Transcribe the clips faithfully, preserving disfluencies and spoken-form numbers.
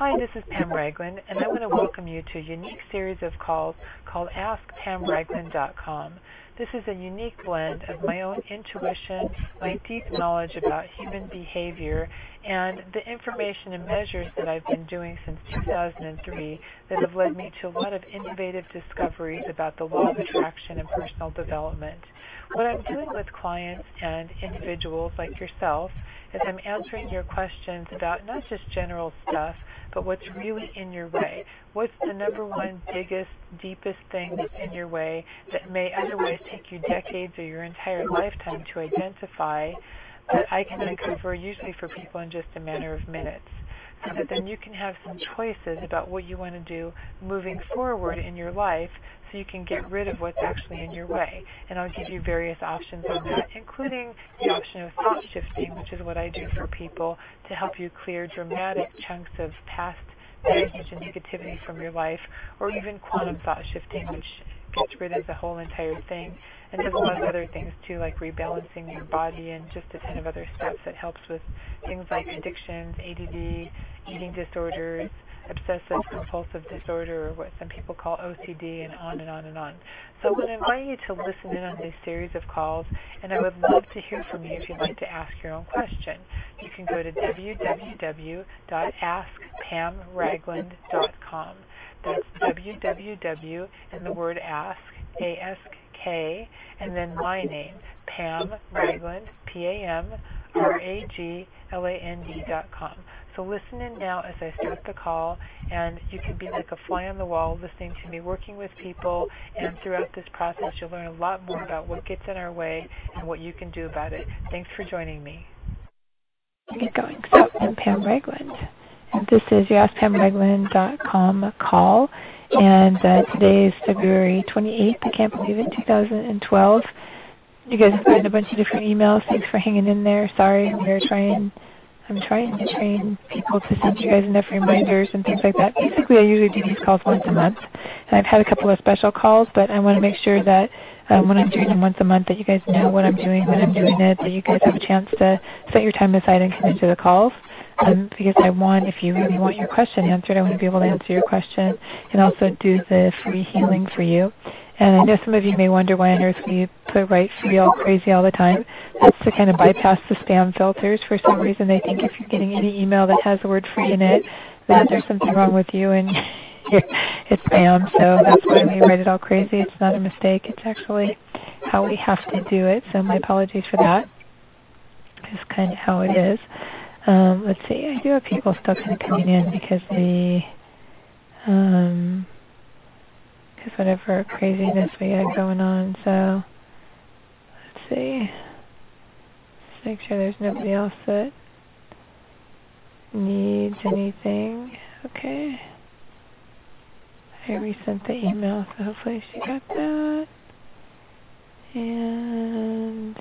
Hi, this is Pam Ragland, and I want to welcome you to a unique series of calls called ask pam ragland dot com. This is a unique blend of my own intuition, my deep knowledge about human behavior, and the information and measures that I've been doing since two thousand three that have led me to a lot of innovative discoveries about the law of attraction and personal development. What I'm doing with clients and individuals like yourself is I'm answering your questions about not just general stuff, but what's really in your way. What's the number one biggest, deepest thing that's in your way that may otherwise take you decades or your entire lifetime to identify, that I can uncover usually for people in just a matter of minutes, so that then you can have some choices about what you want to do moving forward in your life, so you can get rid of what's actually in your way. And I'll give you various options on that, including the option of thought shifting, which is what I do for people to help you clear dramatic chunks of past baggage and negativity from your life, or even quantum thought shifting, which gets rid of the whole entire thing, and does a lot of other things too, like rebalancing your body and just a ton of other steps that helps with things like addictions, A D D, eating disorders, obsessive compulsive disorder, or what some people call O C D, and on and on and on. So I want to invite you to listen in on this series of calls, and I would love to hear from you if you'd like to ask your own question. You can go to w w w dot ask pam ragland dot com. That's w w w and the word ask, A S K, and then my name, Pam Ragland, P A M R A G L A N D dot com. So listen in now as I start the call, and you can be like a fly on the wall listening to me, working with people, and throughout this process you'll learn a lot more about what gets in our way and what you can do about it. Thanks for joining me. Get going. So I'm Pam Ragland, and this is your ask pam ragland dot com call, and uh, today is February twenty-eighth. I can't believe it, two thousand twelve. You guys have gotten a bunch of different emails. Thanks for hanging in there. Sorry, we're trying... I'm trying to train people to send you guys enough reminders and things like that. Basically, I usually do these calls once a month, and I've had a couple of special calls, but I want to make sure that um, when I'm doing them once a month that you guys know what I'm doing when I'm doing it, that you guys have a chance to set your time aside and come into the calls. Um, because I want, if you really want your question answered, I want to be able to answer your question and also do the free healing for you. And I know some of you may wonder why on earth we put write free all crazy all the time. That's to kind of bypass the spam filters. For some reason they think if you're getting any email that has the word free in it, that there's something wrong with you and it's spam. So that's why we write it all crazy. It's not a mistake. It's actually how we have to do it. So my apologies for that. It's kind of how it is. Um, let's see. I do have people still kind of coming in because the... Um, Because whatever craziness we had going on. So let's see. Let's make sure there's nobody else that needs anything. Okay. I resent the email, so hopefully she got that. And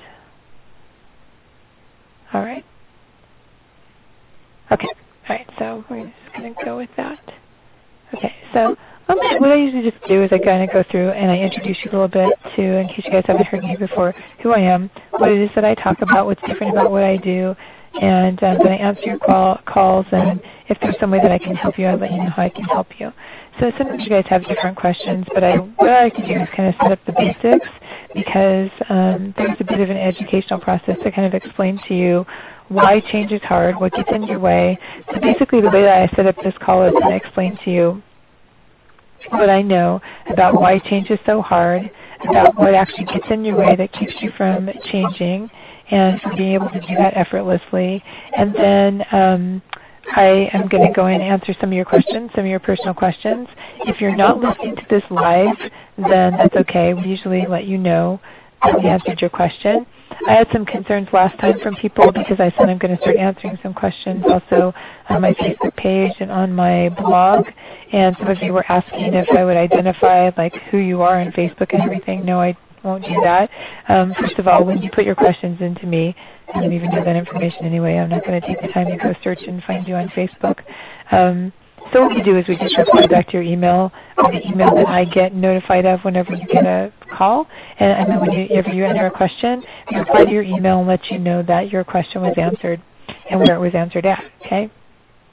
all right. Okay. All right. So we're just going to go with that. Okay. So. Um, what I usually just do is I kind of go through and I introduce you a little bit to, in case you guys haven't heard me before, who I am, what it is that I talk about, what's different about what I do, and um, then I answer your call, calls, and if there's some way that I can help you, I'll let you know how I can help you. So sometimes you guys have different questions, but I, what I like to do is kind of set up the basics, because um, there's a bit of an educational process to kind of explain to you why change is hard, what gets in your way. So basically the way that I set up this call is to explain to you what I know about why change is so hard, about what actually gets in your way that keeps you from changing, and from being able to do that effortlessly. And then um, I am going to go in and answer some of your questions, some of your personal questions. If you're not listening to this live, then that's okay. We usually let you know that we answered your question. I had some concerns last time from people because I said I'm going to start answering some questions also on my Facebook page and on my blog. And some of you were asking if I would identify like who you are on Facebook and everything. No, I won't do that. Um, first of all, when you put your questions into me, I don't even know that information anyway. I'm not going to take the time to go search and find you on Facebook. Um, So what we do is we just reply back to your email, or the email that I get notified of whenever you get a call. And, and then whenever you enter a question, we reply to your email and let you know that your question was answered and where it was answered at, okay?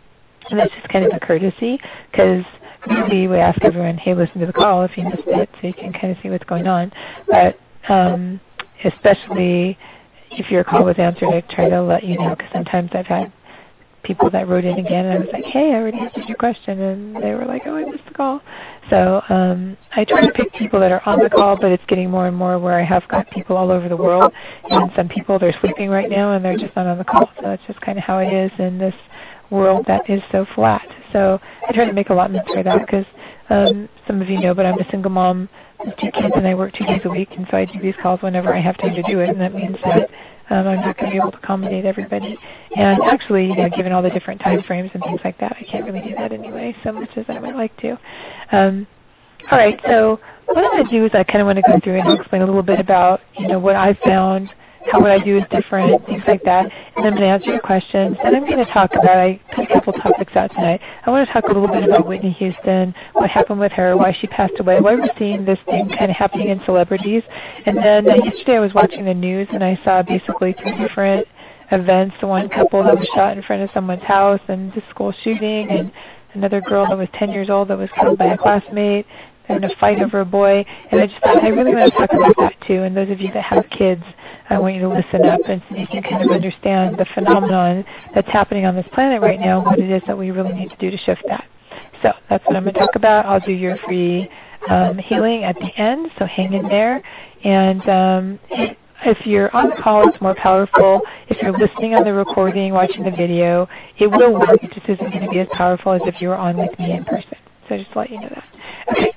And that's just kind of a courtesy because really we ask everyone, hey, listen to the call if you missed it so you can kind of see what's going on. But um, especially if your call was answered, I try to let you know because sometimes I've had people that wrote in again and I was like, hey, I already answered your question, and they were like, oh, I missed the call. So um, I try to pick people that are on the call, but it's getting more and more where I have got people all over the world, and some people, they're sleeping right now and they're just not on the call. So that's just kind of how it is in this world that is so flat. So I try to make allotments for that because um, some of you know, but I'm a single mom with two kids and I work two days a week, and so I do these calls whenever I have time to do it, and that means that Um, I'm not going to be able to accommodate everybody. And actually, you know, given all the different time frames and things like that, I can't really do that anyway, so much as I would like to. Um, all right, so what I'm going to do is I kind of want to go through and explain a little bit about, you know, what I found, how what I do is different, things like that. And I'm going to answer your questions. And I'm going to talk about, I put a couple topics out tonight. I want to talk a little bit about Whitney Houston, what happened with her, why she passed away, why we're seeing this thing kind of happening in celebrities. And then uh, yesterday I was watching the news and I saw basically three different events. One couple that was shot in front of someone's house, and the school shooting, and another girl that was ten years old that was killed by a classmate, and a fight over a boy. And I just thought I really want to talk about that too. And those of you that have kids, I want you to listen up and so you can kind of understand the phenomenon that's happening on this planet right now, what it is that we really need to do to shift that. So that's what I'm going to talk about. I'll do your free um, healing at the end, so hang in there. And um, if you're on the call, it's more powerful. If you're listening on the recording, watching the video, it will work. It just isn't going to be as powerful as if you were on with me in person. So just to let you know that. Okay.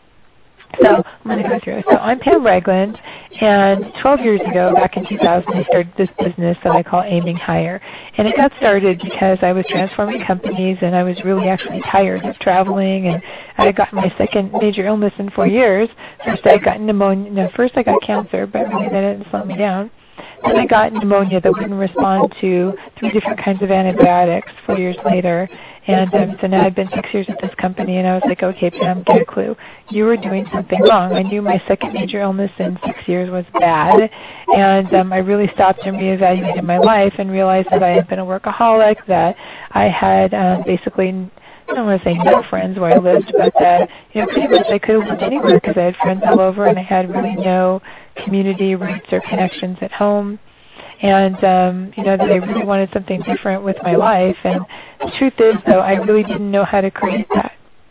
So I'm going to go through it. So I'm Pam Ragland, and twelve years ago, back in two thousand, I started this business that I call Aiming Higher. And it got started because I was transforming companies, and I was really actually tired of traveling, and I had gotten my second major illness in four years. First I got pneumonia. No, first I got cancer, but really that didn't slow me down. Then I got pneumonia that wouldn't respond to three different kinds of antibiotics four years later. And um, so now I've been six years at this company, and I was like, okay, Pam, get a clue. You were doing something wrong. I knew my second major illness in six years was bad, and um, I really stopped and reevaluated my life and realized that I had been a workaholic, that I had um, basically, I don't want to say no friends where I lived, but that, you know, pretty much I could have lived anywhere because I had friends all over, and I had really no community roots or connections at home. And, um, you know, that I really wanted something different with my life. And the truth is, though, I really didn't know how to create that.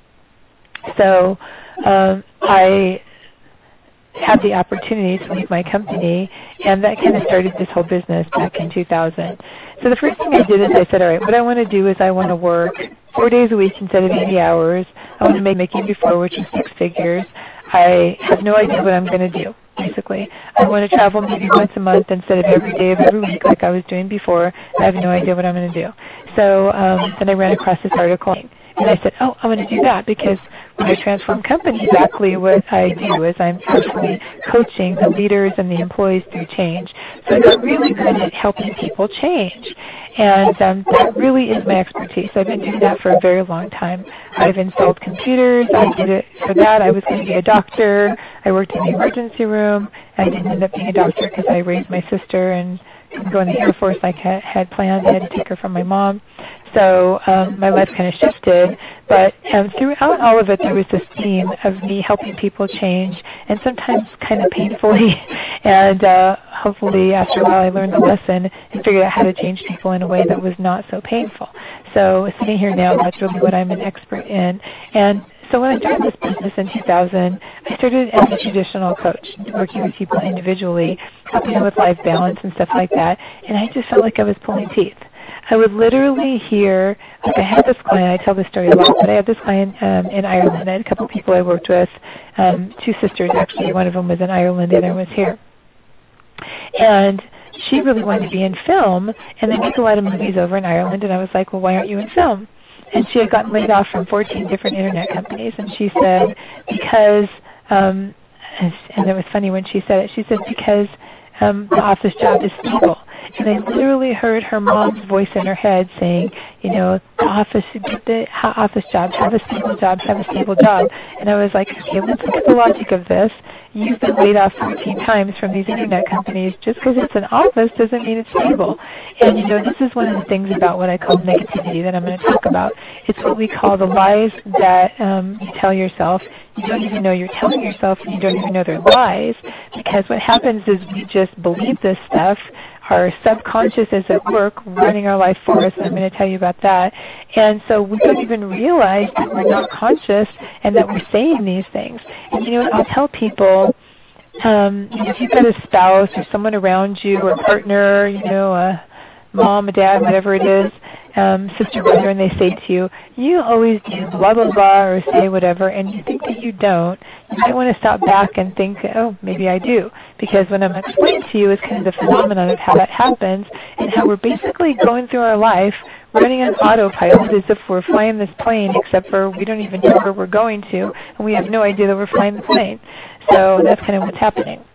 So um, I had the opportunity to leave my company, and that kind of started this whole business back in two thousand. So the first thing I did is I said, all right, what I want to do is I want to work four days a week instead of eighty hours. I want to make making before, which is six figures. I have no idea what I'm going to do, basically. I want to travel maybe once a month instead of every day of every week like I was doing before. I have no idea what I'm going to do. So um, then I ran across this article, and I said, oh, I'm going to do that because when I transform companies, exactly what I do is I'm actually coaching the leaders and the employees through change. So I got really good at helping people change. And um, that really is my expertise. I've been doing that for a very long time. I've installed computers. I did it for that. I was going to be a doctor. I worked in the emergency room. I didn't end up being a doctor because I raised my sister and go in the Air Force like I had planned. I had to take her from my mom. So um, my life kind of shifted. But um, throughout all of it, there was this theme of me helping people change, and sometimes kind of painfully. And uh, hopefully after a while I learned the lesson and figured out how to change people in a way that was not so painful. So sitting here now, that's really what I'm an expert in. And so when I started this business in two thousand, I started as a traditional coach, working with people individually, helping them with life balance and stuff like that. And I just felt like I was pulling teeth. I would literally hear, like I had this client, I tell this story a lot, but I had this client um, in Ireland. I had a couple people I worked with, um, two sisters actually. One of them was in Ireland, the other was here. And she really wanted to be in film, and they make a lot of movies over in Ireland. And I was like, well, why aren't you in film? And she had gotten laid off from fourteen different internet companies. And she said, because, um, and it was funny when she said it, she said, because um, the office job is stable. And I literally heard her mom's voice in her head saying, you know, the office, get the office job, have a stable job, have a stable job. And I was like, okay, let's look at the logic of this. You've been laid off fourteen times from these internet companies. Just because it's an office doesn't mean it's stable. And you know, this is one of the things about what I call negativity that I'm going to talk about. It's what we call the lies that um, you tell yourself. You don't even know you're telling yourself, and you don't even know they're lies. Because what happens is we just believe this stuff. Our subconscious is at work running our life for us, and I'm going to tell you about that. And so we don't even realize that we're not conscious and that we're saying these things. And you know what, I'll tell people, um, if you've got a spouse or someone around you or a partner, you know, a mom, a dad, whatever it is, um, sister, brother, and they say to you, you always do blah, blah, blah, or say whatever, and you think that you don't, you might want to stop back and think, oh, maybe I do. Because what I'm explaining to you is kind of the phenomenon of how that happens and how we're basically going through our life running on autopilot as if we're flying this plane, except for we don't even know where we're going to, and we have no idea that we're flying the plane. So that's kind of what's happening.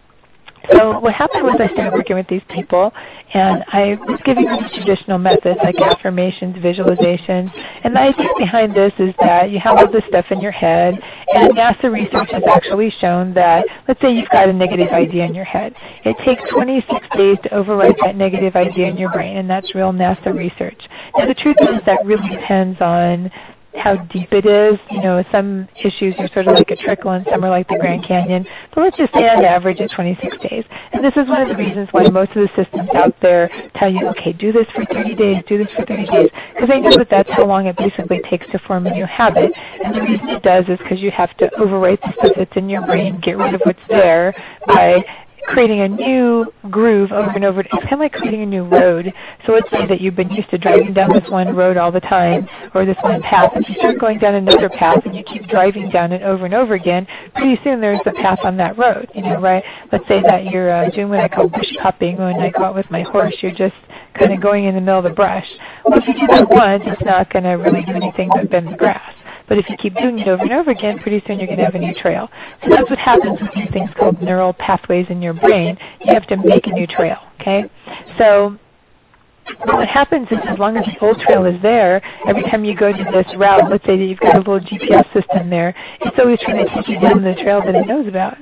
So what happened was I started working with these people, and I was giving them traditional methods like affirmations, visualizations, and the idea behind this is that you have all this stuff in your head, and NASA research has actually shown that, let's say you've got a negative idea in your head. It takes twenty-six days to overwrite that negative idea in your brain, and that's real NASA research. Now the truth is that really depends on how deep it is. You know, some issues are sort of like a trickle and some are like the Grand Canyon. But let's just say on average it's twenty-six days. And this is one of the reasons why most of the systems out there tell you, okay, do this for thirty days, do this for thirty days. Because they know that that's how long it basically takes to form a new habit. And the reason it does is because you have to overwrite the stuff that's in your brain, get rid of what's there by creating a new groove over and over. It's kind of like creating a new road. So let's say that you've been used to driving down this one road all the time, or this one path. If you start going down another path and you keep driving down it over and over again, pretty soon there's a path on that road. You know, right? Let's say that you're uh, doing what I call bush hopping. When I go out with my horse, you're just kind of going in the middle of the brush. Well, if you do that once, it's not going to really do anything but bend the grass. But if you keep doing it over and over again, pretty soon you're going to have a new trail. So that's what happens with these things called neural pathways in your brain. You have to make a new trail, okay? So what happens is as long as the old trail is there, every time you go to this route, let's say that you've got a little G P S system there, it's always trying to take you down the trail that it knows about.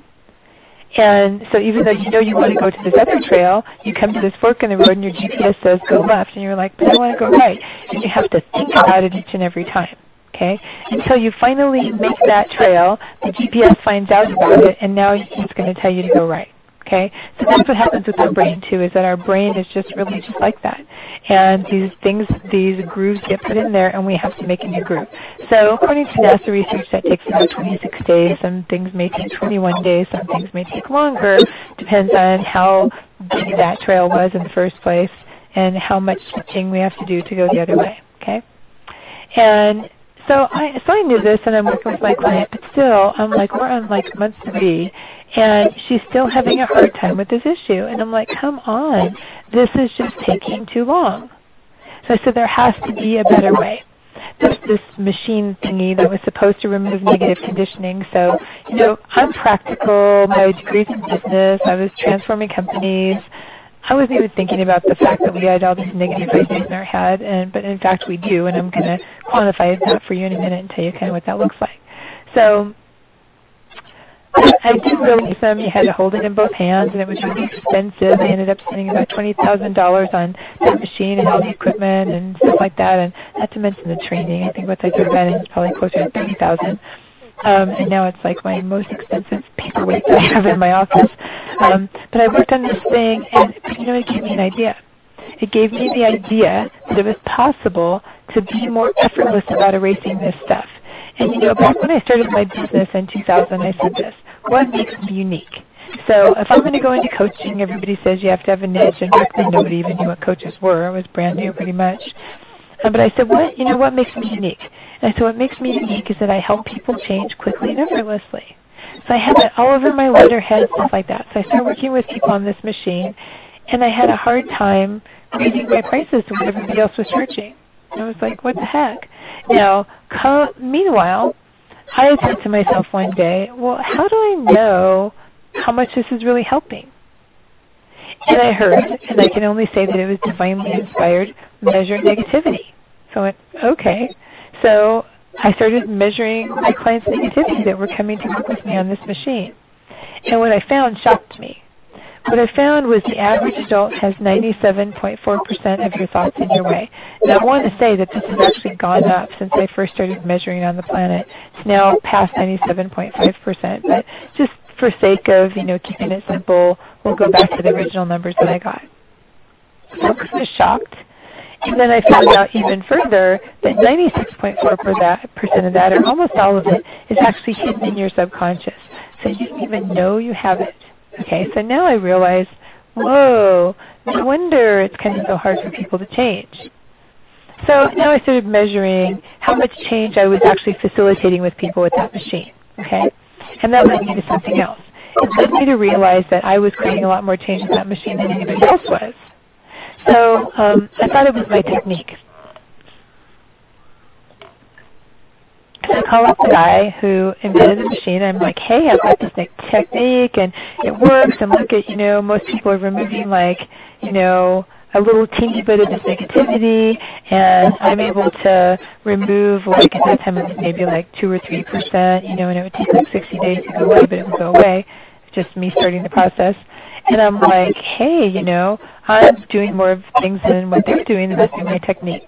And so even though you know you want to go to this other trail, you come to this fork in the road and your G P S says go left, and you're like, but I want to go right. And you have to think about it each and every time. Okay, until you finally make that trail, the G P S finds out about it, and now it's going to tell you to go right. Okay, so that's what happens with our brain too, is that our brain is just really just like that. And these things, these grooves get put in there, and we have to make a new groove. So according to NASA research, that takes about twenty-six days. Some things may take twenty-one days. Some things may take longer. Depends on how big that trail was in the first place and how much switching we have to do to go the other way. Okay, and So I, so I knew this, and I'm working with my client, but still, I'm like, we're on like month three, and she's still having a hard time with this issue. And I'm like, come on, this is just taking too long. So I said, there has to be a better way. There's this machine thingy that was supposed to remove negative conditioning. So, you know, I'm practical, my degree's in business, I was transforming companies. I wasn't even thinking about the fact that we had all these negative ideas in our head, and but in fact we do, and I'm going to quantify that for you in a minute and tell you kind of what that looks like. So I did release them. You had to hold it in both hands, and it was really expensive. I ended up spending about twenty thousand dollars on that machine and all the equipment and stuff like that, and not to mention the training. I think once I threw that in, it's probably closer to thirty thousand dollars. Um, and now it's like my most expensive paperweight that I have in my office. Um, but I worked on this thing, and you know, it gave me an idea. It gave me the idea that it was possible to be more effortless about erasing this stuff. And you know, back when I started my business in two thousand, I said this: what makes me unique? So if I'm going to go into coaching, everybody says you have to have a niche, and back then nobody even knew what coaches were. It was brand new, pretty much. Um, but I said, what, you know, what makes me unique? And I said, what makes me unique is that I help people change quickly and effortlessly. So I had it all over my letterhead, stuff like that. So I started working with people on this machine, and I had a hard time raising my prices to what everybody else was charging. And I was like, what the heck? Now, co- meanwhile, I had said to myself one day, well, how do I know how much this is really helping? And I heard, and I can only say that it was divinely inspired, measure negativity. So I went, okay. So I started measuring my clients' negativity that were coming to work with me on this machine. And what I found shocked me. What I found was the average adult has ninety-seven point four percent of your thoughts in your way. Now I want to say that this has actually gone up since I first started measuring on the planet. It's now past ninety-seven point five percent. But just for sake of, you know, keeping it simple, we'll go back to the original numbers that I got. So I was shocked. And then I found out even further that ninety-six point four percent of that, or almost all of it, is actually hidden in your subconscious. So you don't even know you have it. Okay, so now I realize, whoa, no wonder it's kind of so hard for people to change. So now I started measuring how much change I was actually facilitating with people with that machine. Okay, and that led me to something else. It led me to realize that I was creating a lot more change with that machine than anybody else was. So um, I thought it was my technique. I call up the guy who invented the machine. I'm like, hey, I've got this technique, and it works. And look at, you know, most people are removing, like, you know, a little teeny bit of this negativity, and I'm able to remove, like, at that time it was maybe like two or three percent, you know, and it would take like sixty days to go away, but it would go away. It's just me starting the process. And I'm like, hey, you know, I'm doing more of things than what they're doing, and that's my technique.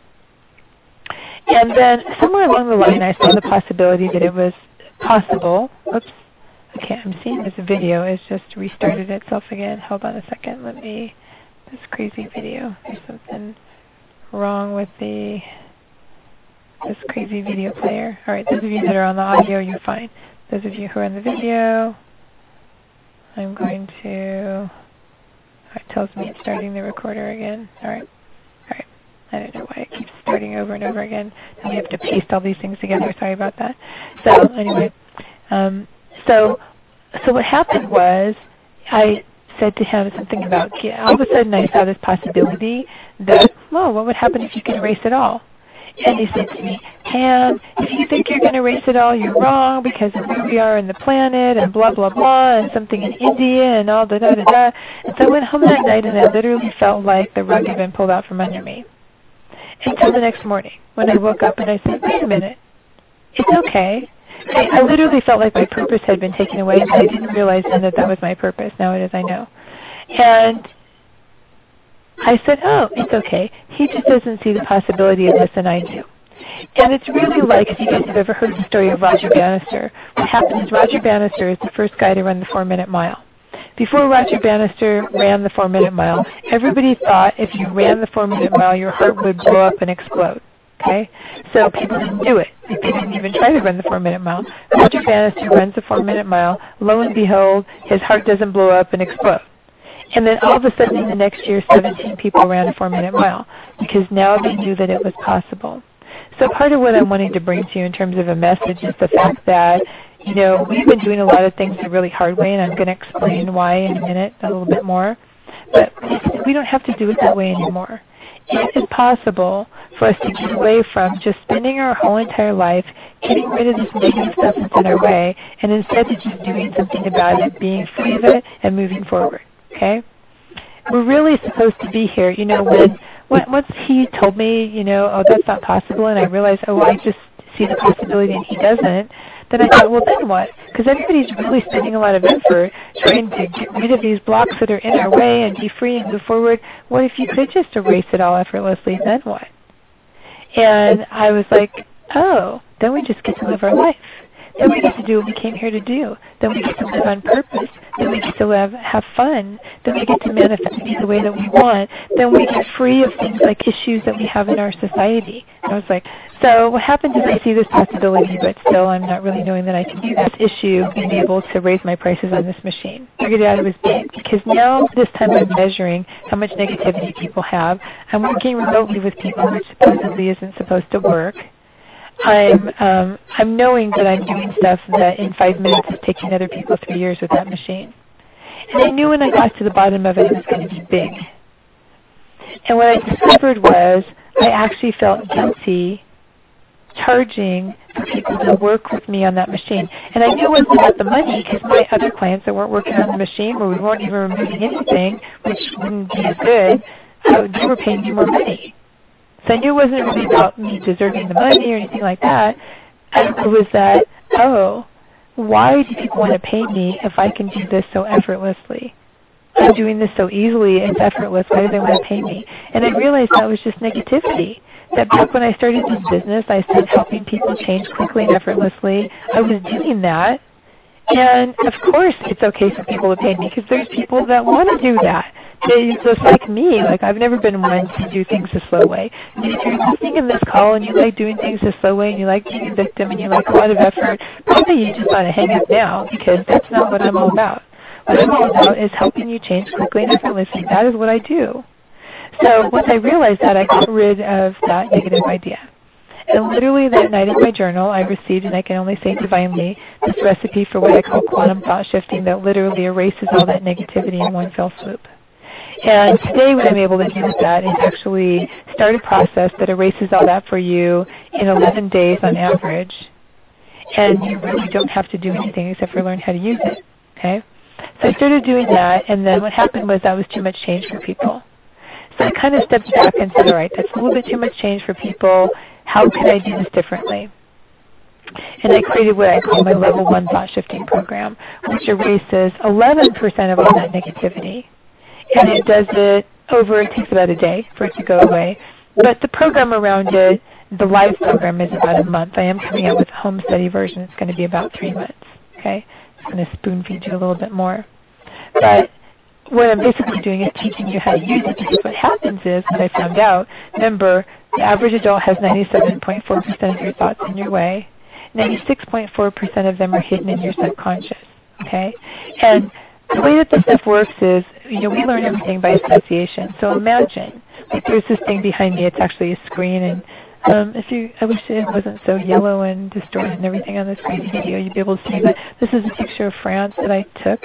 And then somewhere along the line, I saw the possibility that it was possible. Oops. Okay, I'm seeing this video. It's just restarted itself again. Hold on a second. Let me, this crazy video. There's something wrong with the, this crazy video player. All right, those of you that are on the audio, you're fine. Those of you who are on the video, I'm going to, oh, it tells me it's starting the recorder again. All right. All right. I don't know why it keeps starting over and over again. And we have to paste all these things together. Sorry about that. So anyway, um, so so what happened was I said to him something about, all of a sudden I saw this possibility that, well, what would happen if you could erase it all? And he said to me, Pam, if you think you're going to erase it all, you're wrong because of where we are in the planet and blah, blah, blah, and something in India and all da, da, da, da. And so I went home that night and I literally felt like the rug had been pulled out from under me. Until the next morning when I woke up and I said, wait a minute, it's okay. I, I literally felt like my purpose had been taken away, and I didn't realize then that that was my purpose. Now it is, I know. And I said, oh, it's okay. He just doesn't see the possibility of this, and I do. And it's really like, if you guys have ever heard the story of Roger Bannister, what happened is Roger Bannister is the first guy to run the four-minute mile. Before Roger Bannister ran the four-minute mile, everybody thought if you ran the four-minute mile, your heart would blow up and explode. Okay? So people didn't do it. They didn't even try to run the four-minute mile. Roger Bannister runs the four-minute mile. Lo and behold, his heart doesn't blow up and explode. And then all of a sudden in the next year, seventeen people ran a four-minute mile because now they knew that it was possible. So part of what I'm wanting to bring to you in terms of a message is the fact that, you know, we've been doing a lot of things the really hard way, and I'm going to explain why in a minute a little bit more. But we don't have to do it that way anymore. It is possible for us to get away from just spending our whole entire life getting rid of this negative stuff that's in our way, and instead of just doing something about it, being free of it, and moving forward. Okay? We're really supposed to be here. You know, when once he told me, you know, oh, that's not possible, and I realized, oh, I just see the possibility and he doesn't, then I thought, well, then what? Because everybody's really spending a lot of effort trying to get rid of these blocks that are in our way and be free and move forward. What if you could just erase it all effortlessly? Then what? And I was like, oh, then we just get to live our life. Then we get to do what we came here to do. Then we get to live on purpose. Then we get to live, have fun. Then we get to manifest be the way that we want. Then we get free of things like issues that we have in our society. And I was like, so what happens is I see this possibility, but still I'm not really knowing that I can do this issue, being able to raise my prices on this machine. I figured out it was big because now this time I'm measuring how much negativity people have. I'm working remotely with people, which supposedly isn't supposed to work. I'm um, I'm knowing that I'm doing stuff that in five minutes is taking other people three years with that machine. And I knew when I got to the bottom of it, it was going to be big. And what I discovered was I actually felt guilty charging for people to work with me on that machine. And I knew it wasn't about the money because my other clients that weren't working on the machine, where we weren't even removing anything, which wouldn't be as good, uh, they were paying me more money. So I knew it wasn't really about me deserving the money or anything like that. And it was that, oh, why do people want to pay me if I can do this so effortlessly? I'm doing this so easily, it's effortless, why do they want to pay me? And I realized that was just negativity. That back when I started this business, I said helping people change quickly and effortlessly. I was doing that. And of course it's okay for people to pay me because there's people that want to do that. They just like me. Like I've never been one to do things the slow way. And if you're listening in this call and you like doing things the slow way and you like being a victim and you like a lot of effort, probably you just want to hang up now because that's not what I'm all about. What I'm all about is helping you change quickly and effortlessly. That is what I do. So once I realized that, I got rid of that negative idea. And literally that night in my journal, I received, and I can only say divinely, this recipe for what I call quantum thought shifting that literally erases all that negativity in one fell swoop. And today what I'm able to do with that is actually start a process that erases all that for you in eleven days on average. And you really don't have to do anything except for learn how to use it. Okay? So I started doing that, and then what happened was that was too much change for people. So I kind of stepped back and said, all right, that's a little bit too much change for people. How can I do this differently? And I created what I call my Level one Thought Shifting Program, which erases eleven percent of all that negativity. And it does it over, it takes about a day for it to go away. But the program around it, the live program, is about a month. I am coming out with a home study version. It's going to be about three months. Okay? I'm going to spoon feed you a little bit more. But what I'm basically doing is teaching you how to use it, because what happens is, what I found out, remember, the average adult has ninety-seven point four percent of your thoughts in your way. ninety-six point four percent of them are hidden in your subconscious. Okay? And the way that this stuff works is, you know, we learn everything by association. So imagine, like there's this thing behind me, it's actually a screen, and um, if you, I wish it wasn't so yellow and distorted and everything on this crazy video, you'd be able to see that this is a picture of France that I took.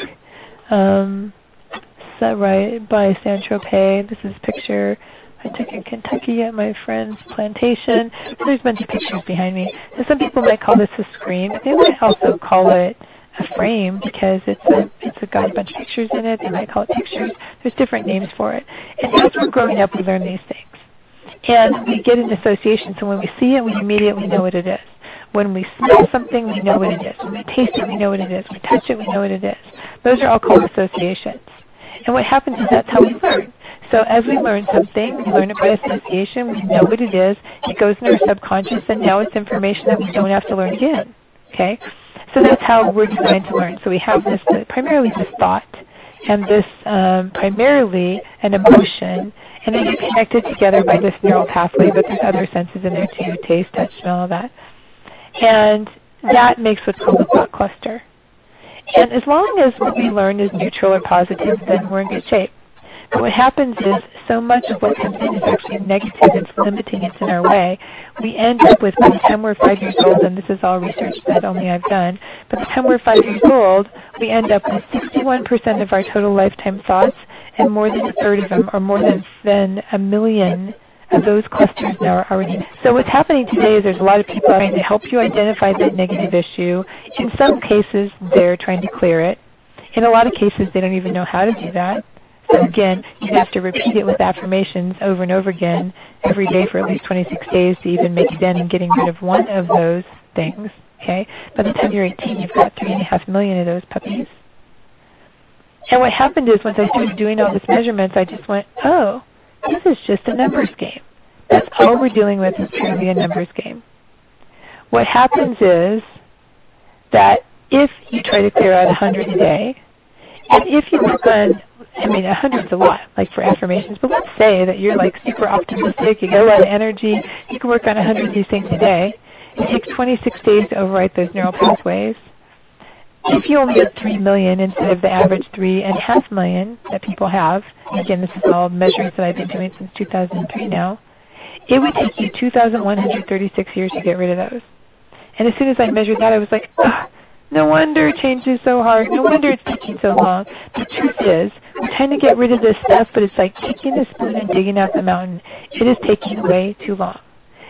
Um, set right by Saint-Tropez. This is a picture I took in Kentucky at my friend's plantation. There's a bunch of pictures behind me. So some people might call this a screen, but they might also call it a frame because it's a, it's a, got a bunch of pictures in it. They might call it pictures. There's different names for it. And as we're growing up, we learn these things. And we get an association. So when we see it, we immediately know what it is. When we smell something, we know what it is. When we taste it, we know what it is. When we touch it, we know what it is. Those are all called associations. And what happens is that's how we learn. So as we learn something, we learn it by association, we know what it is, it goes in our subconscious, and now it's information that we don't have to learn again. Okay? So that's how we're designed to learn. So we have this, uh, primarily this thought, and this um, primarily an emotion, and they get connected together by this neural pathway, but there's other senses in there too, taste, touch, smell, all that. And that makes what's called a thought cluster. And as long as what we learn is neutral or positive, then we're in good shape. But what happens is so much of what comes in is actually negative. It's limiting. It's in our way. We end up with, by the time we're five years old, and this is all research that only I've done, by the time we're five years old, we end up with sixty-one percent of our total lifetime thoughts, and more than a third of them, or more than, than a million of those clusters now are already. So what's happening today is there's a lot of people trying to help you identify that negative issue. In some cases, they're trying to clear it. In a lot of cases, they don't even know how to do that. So again, you have to repeat it with affirmations over and over again every day for at least twenty-six days to even make a dent in getting rid of one of those things. Okay? By the time you're eighteen, you've got three and a half million of those puppies. And what happened is once I started doing all these measurements, I just went, oh, this is just a numbers game. That's all we're dealing with is purely a numbers game. What happens is that if you try to clear out one hundred a day, and if you work on, I mean, one hundred's a lot, like for affirmations, but let's say that you're like super optimistic, you got a lot of energy, you can work on one hundred of these things a day. It takes twenty-six days to overwrite those neural pathways. If you only get three million instead of the average three and a half million that people have, again, this is all measures that I've been doing since two thousand three now, it would take you two thousand one hundred thirty-six years to get rid of those. And as soon as I measured that, I was like, ugh, no wonder change is so hard. No wonder it's taking so long. The truth is, we're trying to get rid of this stuff, but it's like kicking the spoon and digging out the mountain. It is taking way too long.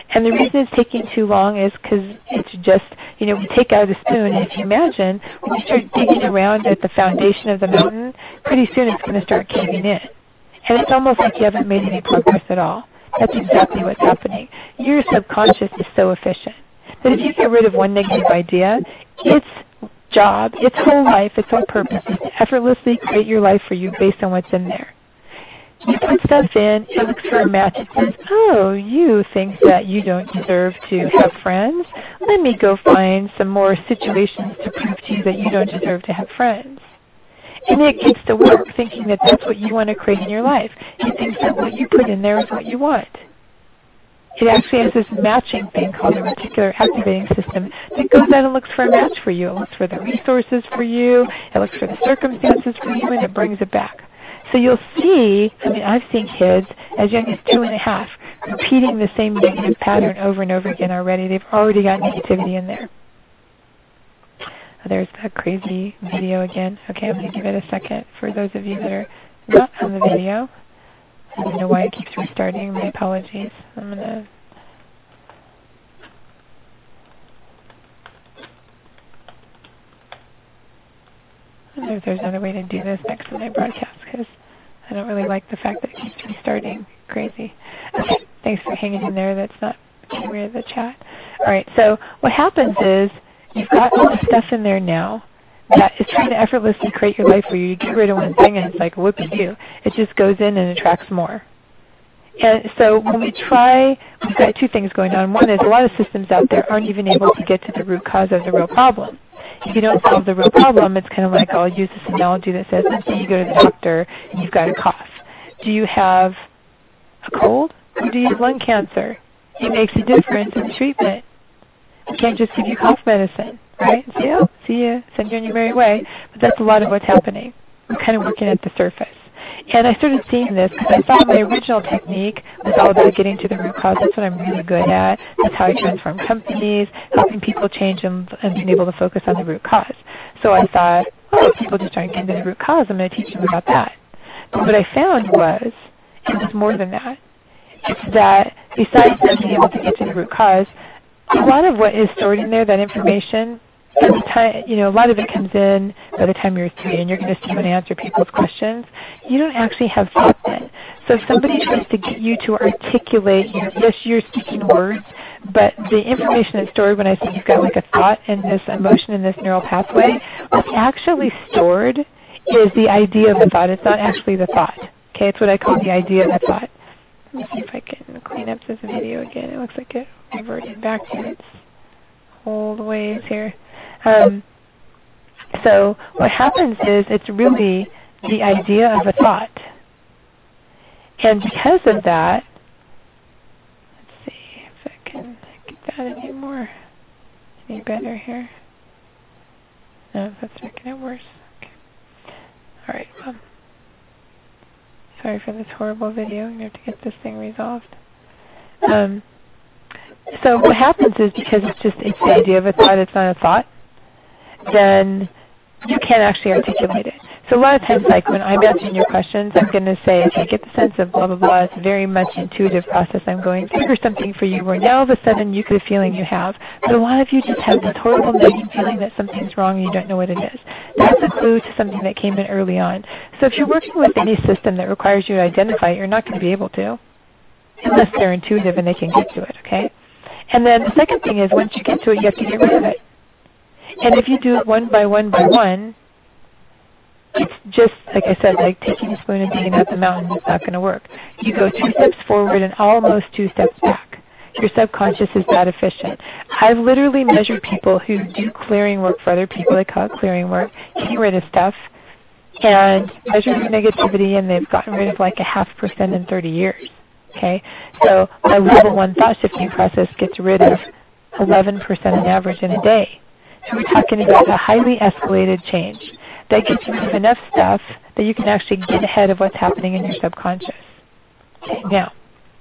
And the reason it's taking too long is because it's just, you know, we take out a spoon, and if you imagine, when you start digging around at the foundation of the mountain, pretty soon it's going to start caving in. And it's almost like you haven't made any progress at all. That's exactly what's happening. Your subconscious is so efficient that if you get rid of one negative idea, its job, its whole life, its whole purpose is to effortlessly create your life for you based on what's in there. You put stuff in, it looks for a match, it says, oh, you think that you don't deserve to have friends? Let me go find some more situations to prove to you that you don't deserve to have friends. And it gets to work thinking that that's what you want to create in your life. It thinks that what you put in there is what you want. It actually has this matching thing called the reticular activating system that goes out and looks for a match for you. It looks for the resources for you, it looks for the circumstances for you, and it brings it back. So you'll see, I mean, I've seen kids as young as two and a half repeating the same negative pattern over and over again already. They've already got negativity in there. Oh, there's that crazy video again. Okay, I'm going to give it a second for those of you that are not on the video. I don't know why it keeps restarting. My apologies. I'm going to... I don't know if there's another way to do this next to my broadcast because I don't really like the fact that it keeps restarting crazy. Okay, thanks for hanging in there. That's not getting rid of the chat. All right, so what happens is you've got all the stuff in there now that is trying to effortlessly create your life for you. You get rid of one thing and it's like whoopie-doo. It just goes in and attracts more. And so when we try, we've got two things going on. One is a lot of systems out there aren't even able to get to the root cause of the real problem. If you don't solve the real problem, it's kind of like, I'll use this analogy that says, let's say you go to the doctor and you've got a cough. Do you have a cold or do you have lung cancer? It makes a difference in the treatment. I can't just give you cough medicine, right? And say, oh, see you, send you on your merry way. But that's a lot of what's happening. We're kind of working at the surface. And I started seeing this because I thought my original technique was all about getting to the root cause. That's what I'm really good at. That's how I transform companies, helping people change and, and being able to focus on the root cause. So I thought, oh, people just aren't getting to the root cause. I'm going to teach them about that. But what I found was, it was more than that. It's that besides them being able to get to the root cause, a lot of what is stored in there, that information, by the time, you know, a lot of it comes in by the time you're three, and you're going to see when I answer people's questions. You don't actually have thought then. So if somebody tries to get you to articulate, you know, yes, you're speaking words, but the information that's stored when I say you've got like a thought and this emotion in this neural pathway, what's actually stored is the idea of the thought. It's not actually the thought. Okay, it's what I call the idea of the thought. Let me see if I can clean up this video again. It looks like it reverted back to its old ways here. Um, so what happens is it's really the idea of a thought. And because of that, let's see if I can get that any more, any better here. No, that's making it worse. Okay. All right, well, sorry for this horrible video. You have to get this thing resolved. Um, so what happens is because it's just it's the idea of a thought, it's not a thought, then you can't actually articulate it. So a lot of times, like when I'm answering your questions, I'm going to say, okay, get the sense of blah, blah, blah. It's a very much intuitive process I'm going through, or something for you where now all of a sudden you get a feeling you have. But a lot of you just have this horrible nagging feeling that something's wrong and you don't know what it is. That's a clue to something that came in early on. So if you're working with any system that requires you to identify it, you're not going to be able to, unless they're intuitive and they can get to it, okay? And then the second thing is once you get to it, you have to get rid of it. And if you do it one by one by one, it's just, like I said, like taking a spoon and digging out the mountain. It's not going to work. You go two steps forward and almost two steps back. Your subconscious is that efficient. I've literally measured people who do clearing work for other people. They call it clearing work, getting rid of stuff, and measured their negativity, and they've gotten rid of like a half percent in thirty years. Okay, so my level one thought shifting process gets rid of eleven percent on average in a day. So we're talking about a highly escalated change that gets rid of enough stuff that you can actually get ahead of what's happening in your subconscious. Okay, now,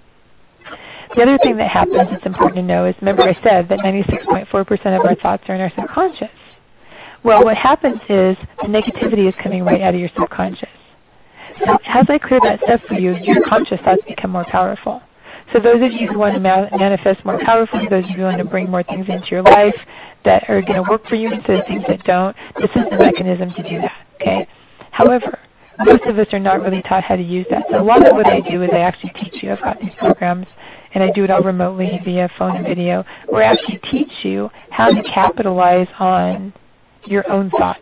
the other thing that happens that's important to know is, remember I said that ninety-six point four percent of our thoughts are in our subconscious. Well, what happens is the negativity is coming right out of your subconscious. So as I clear that stuff for you, your conscious thoughts become more powerful. So So those of you who want to ma manifest more powerfully, those of you who want to bring more things into your life that are going to work for you instead of things that don't, this is the mechanism to do that. Okay. However, most of us are not really taught how to use that. So a lot of what I do is I actually teach you. I've got these programs, and I do it all remotely via phone and video, where I actually teach you how to capitalize on your own thoughts,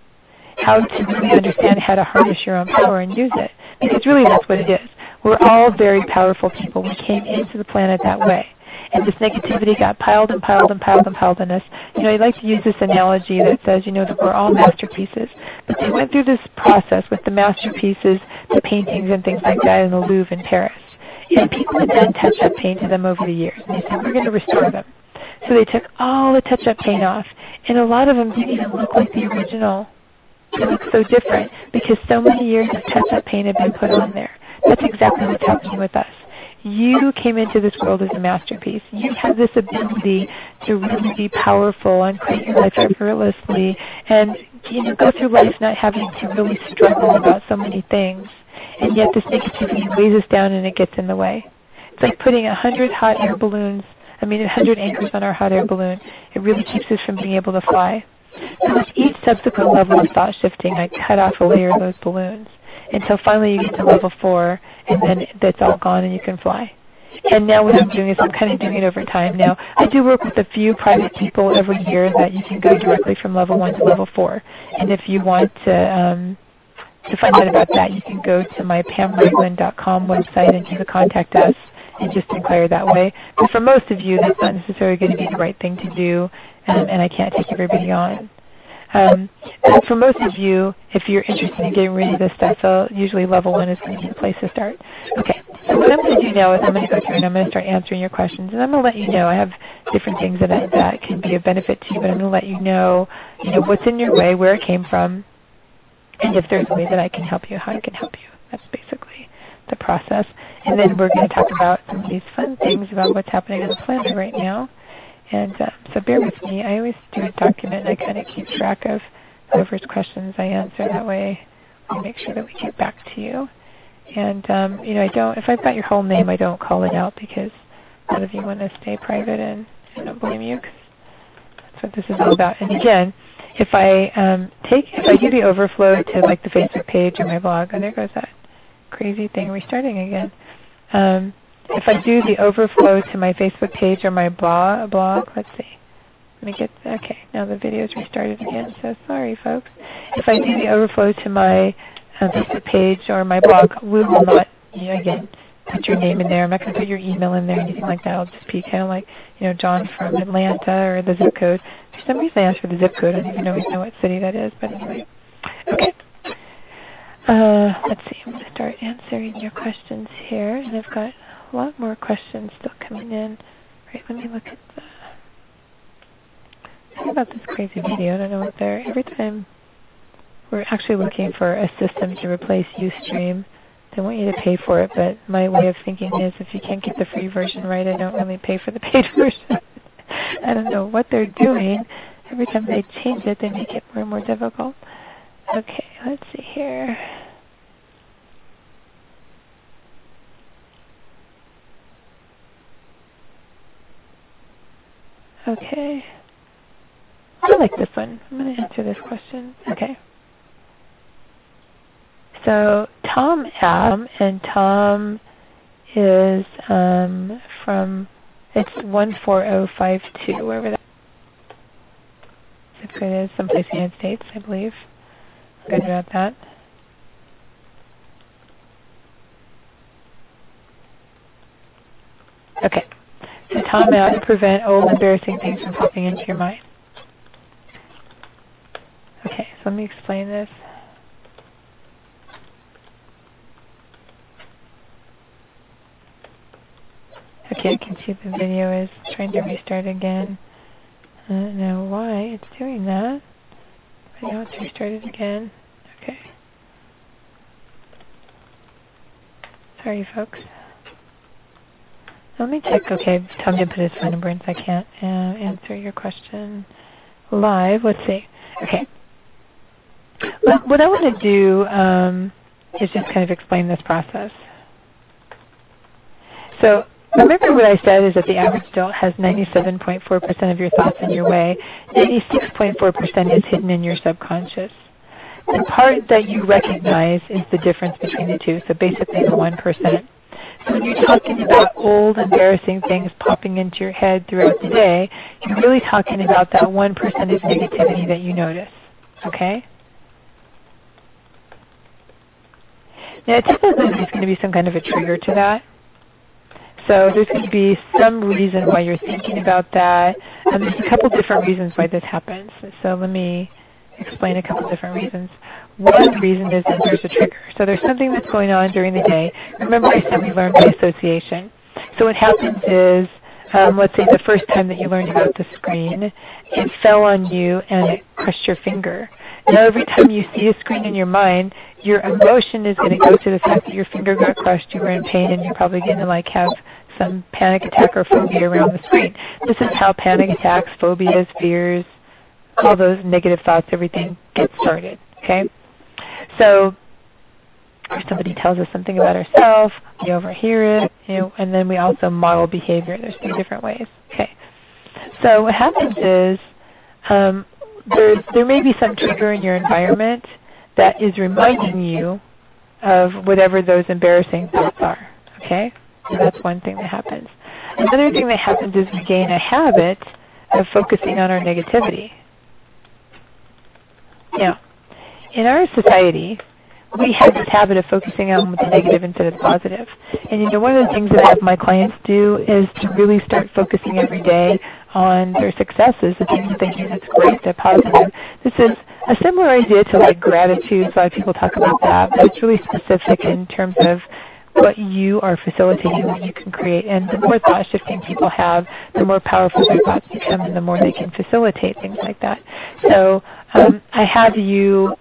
how to really understand how to harness your own power and use it. Because really that's what it is. We're all very powerful people. We came into the planet that way. And this negativity got piled and piled and piled and piled on us. You know, I like to use this analogy that says, you know, that we're all masterpieces. But they went through this process with the masterpieces, the paintings and things like that in the Louvre in Paris. And people had done touch-up paint to them over the years. And they said, we're going to restore them. So they took all the touch-up paint off. And a lot of them didn't even look like the original. They look so different because so many years of touch-up paint had been put on there. That's exactly what's happening with us. You came into this world as a masterpiece. You have this ability to really be powerful and create your life effortlessly and, you know, go through life not having to really struggle about so many things. And yet this negativity weighs us down and it gets in the way. It's like putting a hundred hot air balloons, I mean a hundred anchors on our hot air balloon. It really keeps us from being able to fly. So with each subsequent level of thought shifting, I cut off a layer of those balloons until finally you get to level four, and then that's all gone and you can fly. And now what I'm doing is I'm kind of doing it over time. Now, I do work with a few private people every year that you can go directly from level one to level four. And if you want to um, to find out about that, you can go to my pam ragland dot com website and do the contact us and just inquire that way. But for most of you, that's not necessarily going to be the right thing to do, um, and I can't take everybody on. Um, but for most of you, if you're interested in getting rid of this stuff, so usually level one is going to be the place to start. Okay, so what I'm going to do now is I'm going to go through and I'm going to start answering your questions. And I'm going to let you know, I have different things that, I, that can be of benefit to you, but I'm going to let you know, you know, what's in your way, where it came from, and if there's a way that I can help you, how I can help you. That's basically the process. And then we're going to talk about some of these fun things about what's happening on the planet right now. And uh, so bear with me. I always do a document, and I kind of keep track of whoever's questions I answer. That way I'll make sure that we get back to you. And, um, you know, I don't, if I've got your whole name, I don't call it out because a lot of you want to stay private, and I don't blame you because that's what this is all about. And again, if I um, take, if I do the overflow to like the Facebook page or my blog, and there goes that crazy thing restarting again. Um, If I do the overflow to my Facebook page or my blog, blog, let's see. Let me get, okay, now the video's restarted again, so sorry folks. If I do the overflow to my uh, Facebook page or my blog, we will not, you know, again, put your name in there. I'm not going to put your email in there or anything like that. It'll just be kind of like, you know, John from Atlanta or the zip code. For some reason I asked for the zip code. I don't even always know what city that is, but anyway. Okay. Uh, let's see, I'm going to start answering your questions here, and I've got a lot more questions still coming in. Right, let me look at the, think about this crazy video. I don't know what they're, every time we're actually looking for a system to replace Ustream, they want you to pay for it, but my way of thinking is if you can't get the free version right, I don't really pay for the paid version. I don't know what they're doing. Every time they change it, they make it more and more difficult. Okay, let's see here. Okay. I like this one. I'm going to answer this question. Okay. So Tom asked, and Tom is um, from, it's one four zero five two, wherever that zip code is, someplace in the United States, I believe. I'm good about that. Okay. So Tom, how to prevent old embarrassing things from popping into your mind. Okay, so let me explain this. Okay, I can see the video is trying to restart again. I don't know why it's doing that. But now it's restarted again. Okay. Sorry, folks. Let me check. Okay, Tom did put his phone number in, so I can't uh, answer your question live. Let's see. Okay. Well, what I want to do um, is just kind of explain this process. So remember what I said is that the average adult has ninety-seven point four percent of your thoughts in your way. ninety-six point four percent is hidden in your subconscious. The part that you recognize is the difference between the two, so basically the one percent. So when you're talking about old, embarrassing things popping into your head throughout the day, you're really talking about that one percent of negativity that you notice, okay? Now, typically there's going to be some kind of a trigger to that. So there's going to be some reason why you're thinking about that. And there's a couple different reasons why this happens. So let me explain a couple different reasons. One reason is that there's a trigger. So there's something that's going on during the day. Remember I said we learn by association. So what happens is, um, let's say the first time that you learned about the screen, it fell on you and it crushed your finger. Now every time you see a screen in your mind, your emotion is going to go to the fact that your finger got crushed, you were in pain, and you're probably going to like have some panic attack or phobia around the screen. This is how panic attacks, phobias, fears, all those negative thoughts, everything gets started. Okay? So or somebody tells us something about ourselves, we overhear it, you know, and then we also model behavior. There's three different ways. Okay. So what happens is um, there, there may be some trigger in your environment that is reminding you of whatever those embarrassing thoughts are. Okay? So that's one thing that happens. Another thing that happens is we gain a habit of focusing on our negativity. Now, in our society, we have this habit of focusing on the negative instead of the positive. And you know, one of the things that I have my clients do is to really start focusing every day on their successes, the things that they do that's great, that's positive. This is a similar idea to like gratitude. A lot of people talk about that, but it's really specific in terms of what you are facilitating, what you can create. And the more thought shifting people have, the more powerful their thoughts become and the more they can facilitate things like that. So um, I have you,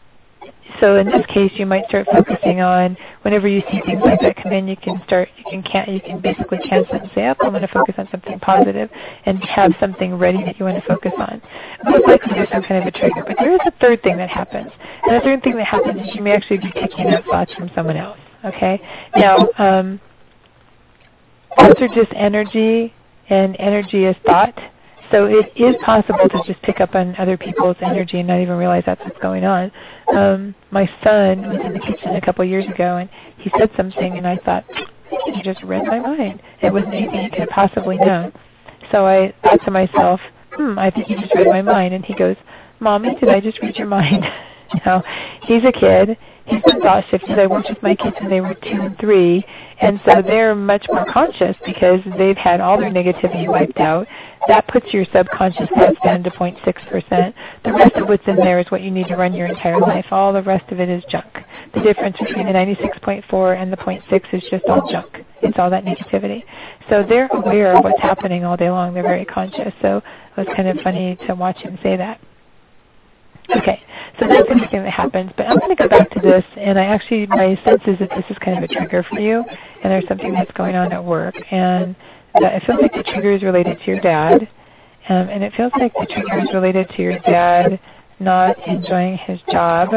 so in this case you might start focusing on whenever you see things like that come in, you can start, you can, can you can basically cancel it and say, oh, I'm going to focus on something positive and have something ready that you want to focus on. Most likely there's some kind of a trigger. But there is a third thing that happens. And the third thing that happens is you may actually be picking up thoughts from someone else. Okay? Now, um, thoughts are just energy, and energy is thought. So it is possible to just pick up on other people's energy and not even realize that's what's going on. Um, my son was in the kitchen a couple years ago, and he said something, and I thought, he just read my mind. It wasn't anything he could have possibly known. So I thought to myself, hmm, I think he just read my mind. And he goes, Mommy, did I just read your mind? You know, he's a kid. He's been thought shifted. I worked with my kids when they were two and three, and so they're much more conscious because they've had all their negativity wiped out. That puts your subconscious thoughts down to zero point six percent. The rest of what's in there is what you need to run your entire life. All the rest of it is junk. The difference between the ninety-six point four and the zero point six is just all junk. It's all that negativity. So they're aware of what's happening all day long. They're very conscious. So it was kind of funny to watch him say that. Okay, so that's anything that happens, but I'm going to go back to this, and I actually, my sense is that this is kind of a trigger for you, and there's something that's going on at work, and that it feels like the trigger is related to your dad, um, and it feels like the trigger is related to your dad not enjoying his job,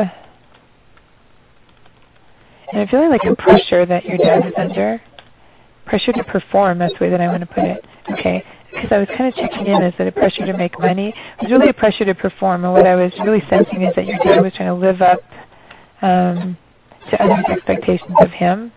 and I feel like a pressure that your dad is under, pressure to perform, that's the way that I want to put it, okay? Because I was kind of checking in, is that a pressure to make money? It was really a pressure to perform, and what I was really sensing is that your dad was trying to live up um, to others' expectations of him.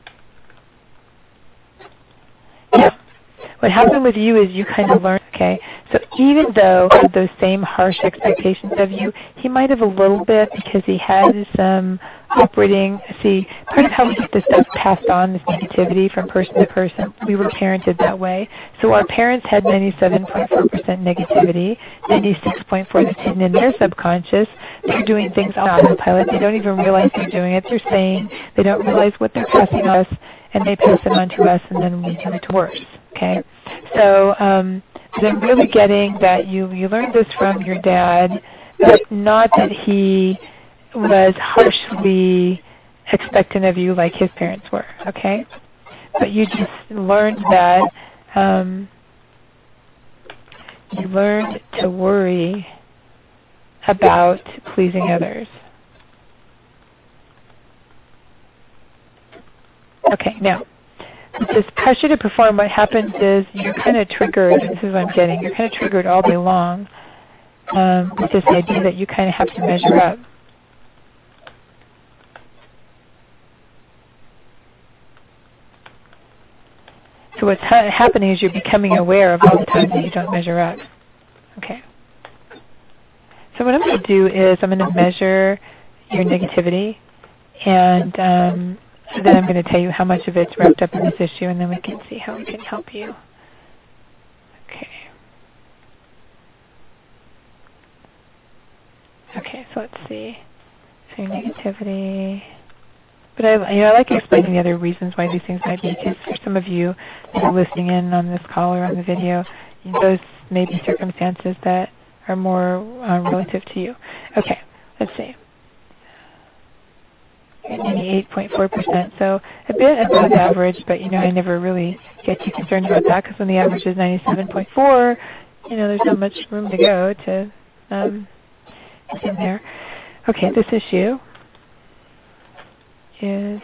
Yeah. What happened with you is you kind of learned, okay, so even though he had those same harsh expectations of you, he might have a little bit because he had some operating, see, part of how we get this stuff passed on, this negativity from person to person, we were parented that way. So our parents had ninety-seven point four percent negativity, ninety-six point four that's hidden in their subconscious. They're doing things on autopilot. They don't even realize they're doing it. They're saying, they don't realize what they're passing on us, and they pass it on to us, and then we do it worse. Okay? So um, I'm really getting that you, you learned this from your dad, but not that he was harshly expectant of you like his parents were, okay? But you just learned that um, you learned to worry about pleasing others. Okay, now, with this pressure to perform, what happens is you're kind of triggered. This is what I'm getting. You're kind of triggered all day long um, with this idea that you kind of have to measure up. So what's ha happening is you're becoming aware of all the times that you don't measure up. Okay. So what I'm going to do is I'm going to measure your negativity, and um, then I'm going to tell you how much of it's wrapped up in this issue, and then we can see how we can help you. Okay. Okay, so let's see. So your negativity. But I, you know, I like explaining the other reasons why these things might be, because for some of you that are listening in on this call or on the video, those may be circumstances that are more uh, relative to you. Okay, let's see. ninety-eight point four percent, so a bit above average, but you know, I never really get too concerned about that, because when the average is ninety-seven point four, you know, there's not much room to go to um, in there. Okay, this issue is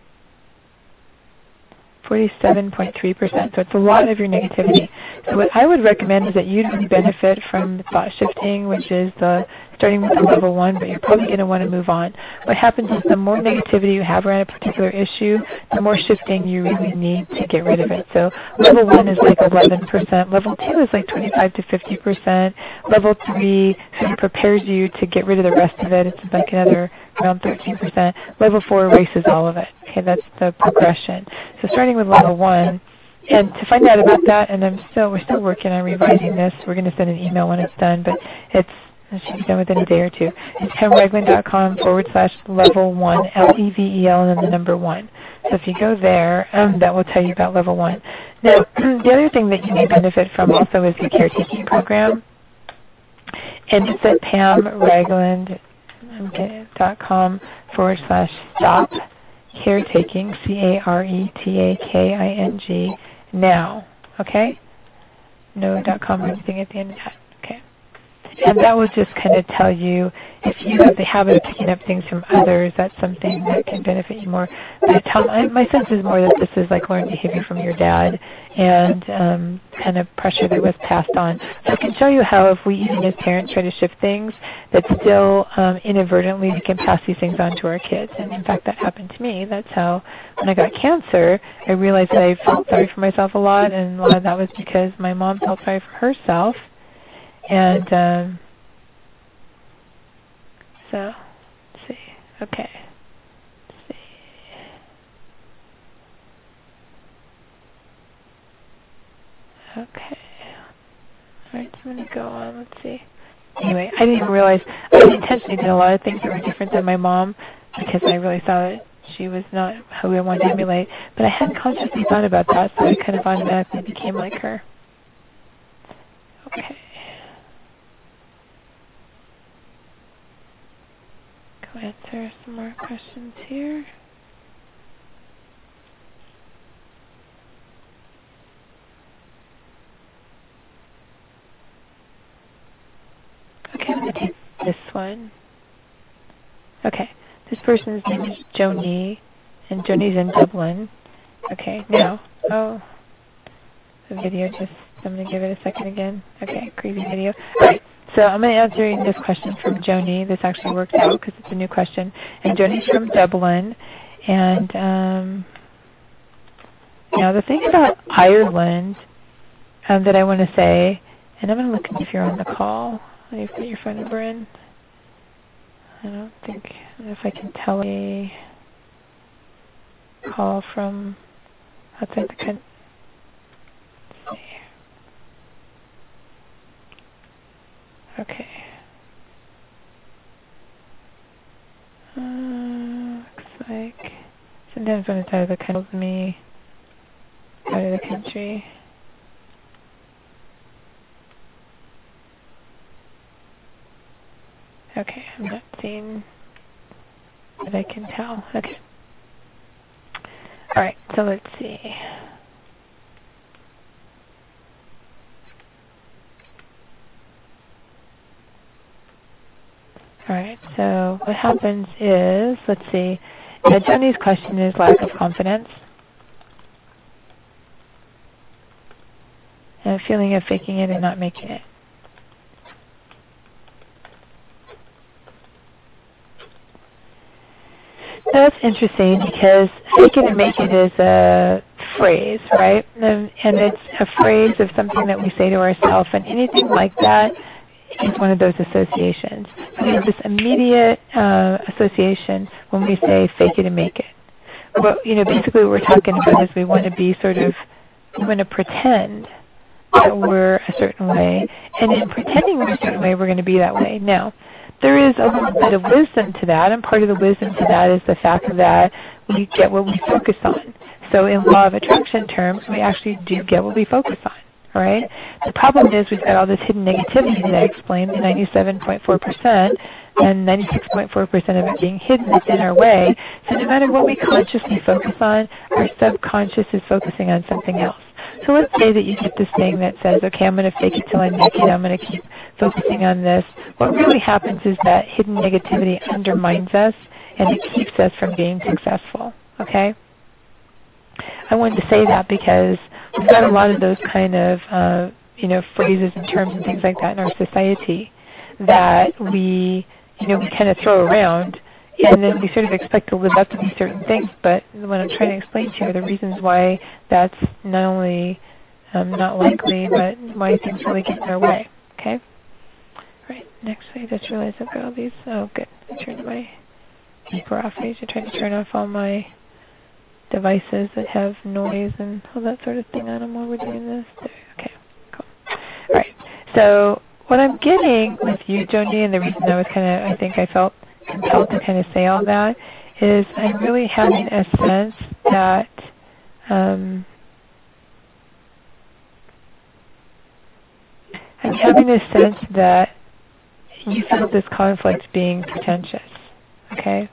forty-seven point three percent, so it's a lot of your negativity. So what I would recommend is that you really benefit from thought shifting, which is the starting with the level one, but you're probably going to want to move on. What happens is the more negativity you have around a particular issue, the more shifting you really need to get rid of it. So level one is like eleven percent. Level two is like twenty-five to fifty percent. Level three sort of prepares you to get rid of the rest of it. It's like another around thirteen percent. Level four erases all of it. Okay, that's the progression. So starting with level one, and to find out about that, and I'm still we're still working on revising this. We're going to send an email when it's done, but it's it should be done within a day or two. It's pamragland.com forward slash level one, L E V E L, and then the number one. So if you go there, um, that will tell you about level one. Now, the other thing that you may benefit from also is the caretaking program. And it's at pamragland.com forward slash stop caretaking, C A R E T A K I N G, now. Okay? No dot com or anything at the end of that. Okay. And that will just kind of tell you if you have the habit of picking up things from others, that's something that can benefit you more. But tell, my sense is more that this is like learned behavior from your dad and um, kind of pressure that was passed on. So I can show you how if we even as parents try to shift things, that still um, inadvertently we can pass these things on to our kids. And in fact, that happened to me. That's how when I got cancer, I realized that I felt sorry for myself a lot, and a lot of that was because my mom felt sorry for herself. And um, so, let's see. Okay. Let's see. Okay. All right, so I'm going to go on. Let's see. Anyway, I didn't even realize I intentionally did a lot of things that were different than my mom because I really thought she was not who I wanted to emulate. But I hadn't consciously thought about that, so I kind of automatically became like her. Okay. Go answer some more questions here. Okay, I'm going to take this one. Okay, this person's name is Joni, and Joni's in Dublin. Okay, now, oh, the video just, I'm going to give it a second again. Okay, crazy video. All right, so I'm going to answer this question from Joni. This actually worked out because it's a new question. And Joni's from Dublin. And um, now the thing about Ireland um, that I want to say, and I'm going to look if you're on the call. You've put your phone number in. I don't think I don't know if I can tell a call from outside the country. Let's see. Okay. Uh, looks like sometimes when it's out of the country, it tells me out of the country. Okay, I'm not seeing what I can tell. Okay. All right, so let's see. All right, so what happens is, let's see, now Joni's question is lack of confidence. feeling of faking it and not making it? That's interesting because fake it and make it is a phrase, right? And, and it's a phrase of something that we say to ourselves, and anything like that is one of those associations. So we have this immediate uh, association when we say fake it and make it. Well, you know, basically what we're talking about is we want to be sort of, we want to pretend that we're a certain way, and in pretending we're a certain way, we're going to be that way. Now, there is a little bit of wisdom to that, and part of the wisdom to that is the fact that we get what we focus on. So in law of attraction terms, we actually do get what we focus on, right? The problem is we've got all this hidden negativity that I explained, the ninety-seven point four percent, and ninety-six point four percent of it being hidden within our way. So no matter what we consciously focus on, our subconscious is focusing on something else. So let's say that you get this thing that says, okay, I'm going to fake it till I make it. I'm going to keep focusing on this. What really happens is that hidden negativity undermines us, and it keeps us from being successful, okay? I wanted to say that because we've got a lot of those kind of, uh, you know, phrases and terms and things like that in our society that we, you know, we kind of throw around, and then we sort of expect to live up to these certain things. But what I'm trying to explain to you are the reasons why that's not only um, not likely, but why things really get in our way. Okay. Right. Next, I just realized I've got all these. Oh, good. I turned my beeper off. I usually try to turn off all my devices that have noise and all that sort of thing on them while we're doing this. There. Okay. Cool. All right. So what I'm getting with you, Joni, and the reason I was kind of, I think I felt compelled to kind of say all that, is I'm really having a sense that um, I'm having a sense that you feel this conflict being pretentious, okay?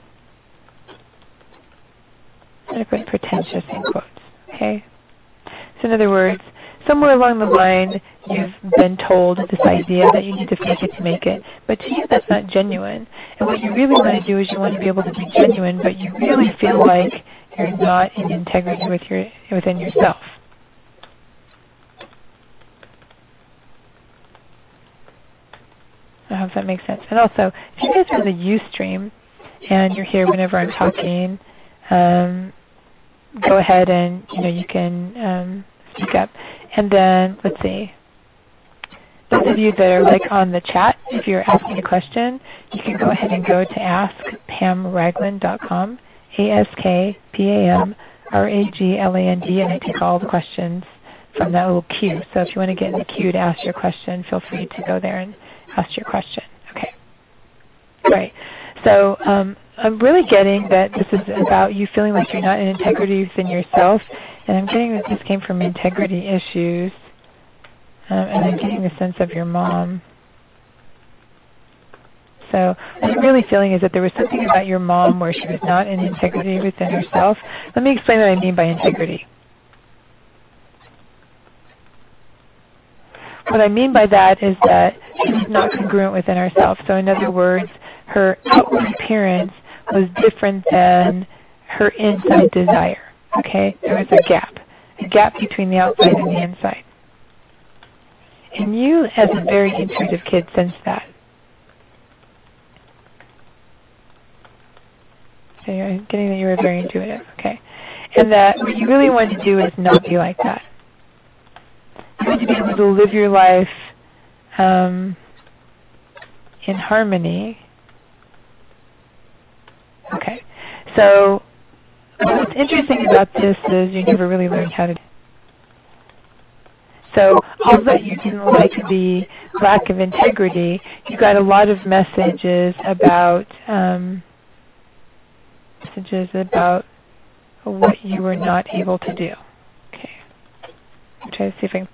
I'm going to put pretentious in quotes, okay? So in other words, somewhere along the line, you've been told this idea that you need to fake it to make it, but to you that's not genuine. And what you really want to do is you want to be able to be genuine, but you really feel like you're not in integrity with your within yourself. I hope that makes sense. And also, if you guys are in the Ustream and you're here whenever I'm talking, um, go ahead and you know you can um, speak up. And then let's see. Those of you that are like on the chat, if you're asking a question, you can go ahead and go to ask pam ragland dot com, A S K P A M R A G L A N D, and I take all the questions from that little queue. So if you want to get in the queue to ask your question, feel free to go there and ask your question. Okay. Right. So um, I'm really getting that this is about you feeling like you're not in integrity within yourself, and I'm getting that this came from integrity issues, um, and I'm getting the sense of your mom. So what I'm really feeling is that there was something about your mom where she was not in integrity within herself. Let me explain what I mean by integrity. What I mean by that is that she was not congruent within herself. So in other words, her outward appearance was different than her inside desire. Okay? There was a gap. A gap between the outside and the inside. And you, as a very intuitive kid, sensed that. So you're getting that you were very intuitive. Okay. And that what you really want to do is not be like that. You want to be able to live your life um, in harmony. Okay. So what's interesting about this is you never really learned how to do it. So although you didn't like the lack of integrity, you got a lot of messages about um, messages about what you were not able to do. Okay. I'll try to see if I can.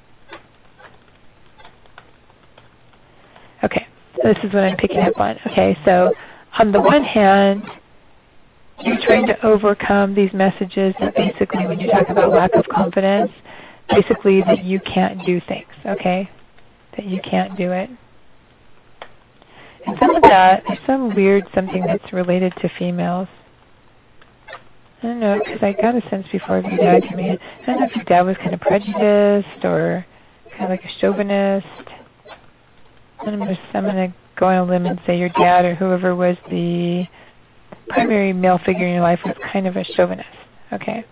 Okay. So this is what I'm picking up on. Okay. So on the one hand, you're trying to overcome these messages that basically when you talk about lack of confidence, basically that you can't do things, okay? That you can't do it. And some of that, there's some weird something that's related to females. I don't know, because I got a sense before of your dad coming in. I don't know if your dad was kind of prejudiced or kind of like a chauvinist. And I'm just, I'm going to go on a limb and say your dad or whoever was the primary male figure in your life was kind of a chauvinist. Okay.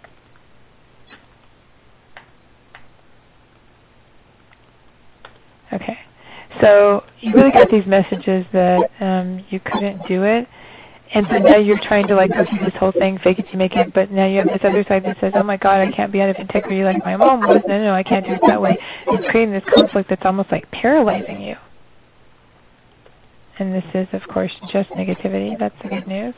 Okay. So you really got these messages that um, you couldn't do it. And so now you're trying to like go through this whole thing, fake it to make it, but now you have this other side that says, oh my God, I can't be out of integrity like my mom was. No, no, no, I can't do it that way. It's creating this conflict that's almost like paralyzing you. And this is, of course, just negativity. That's the good news.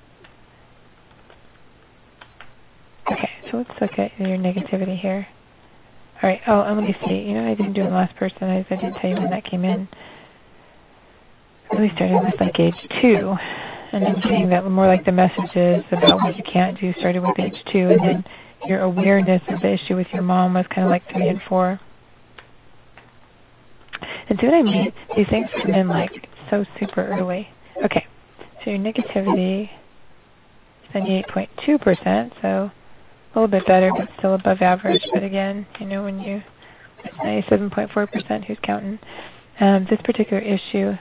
Okay, so let's look at your negativity here. All right, oh, and let me see. You know, I didn't do it in the last person. I, I didn't tell you when that came in. Really started with like age two. And then getting that more like the messages about what you can't do started with age two. And then your awareness of the issue with your mom was kind of like three and four. And see what I mean? These things come in like so super early. Okay, so your negativity is seventy-eight point two percent, so a little bit better, but still above average. But again, you know, when you, it's ninety-seven point four percent, who's counting? Um, this particular issue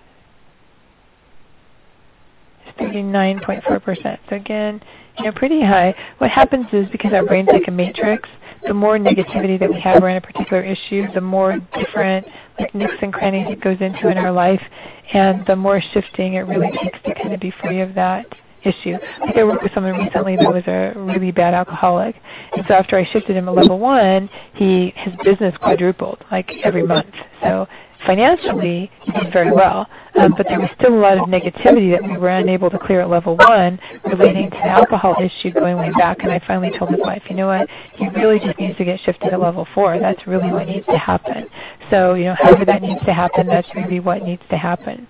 is thirty-nine point four percent. So again, you know, pretty high. What happens is because our brain's like a matrix, the more negativity that we have around a particular issue, the more different like nooks and crannies it goes into in our life, and the more shifting it really takes to kind of be free of that issue. Like I worked with someone recently that was a really bad alcoholic, and so after I shifted him at level one, he his business quadrupled like every month. So financially, he did very well, um, but there was still a lot of negativity that we were unable to clear at level one relating to the alcohol issue going way back. And I finally told his wife, you know what, he really just needs to get shifted at level four. That's really what needs to happen. So, you know, however that needs to happen, that's really what needs to happen.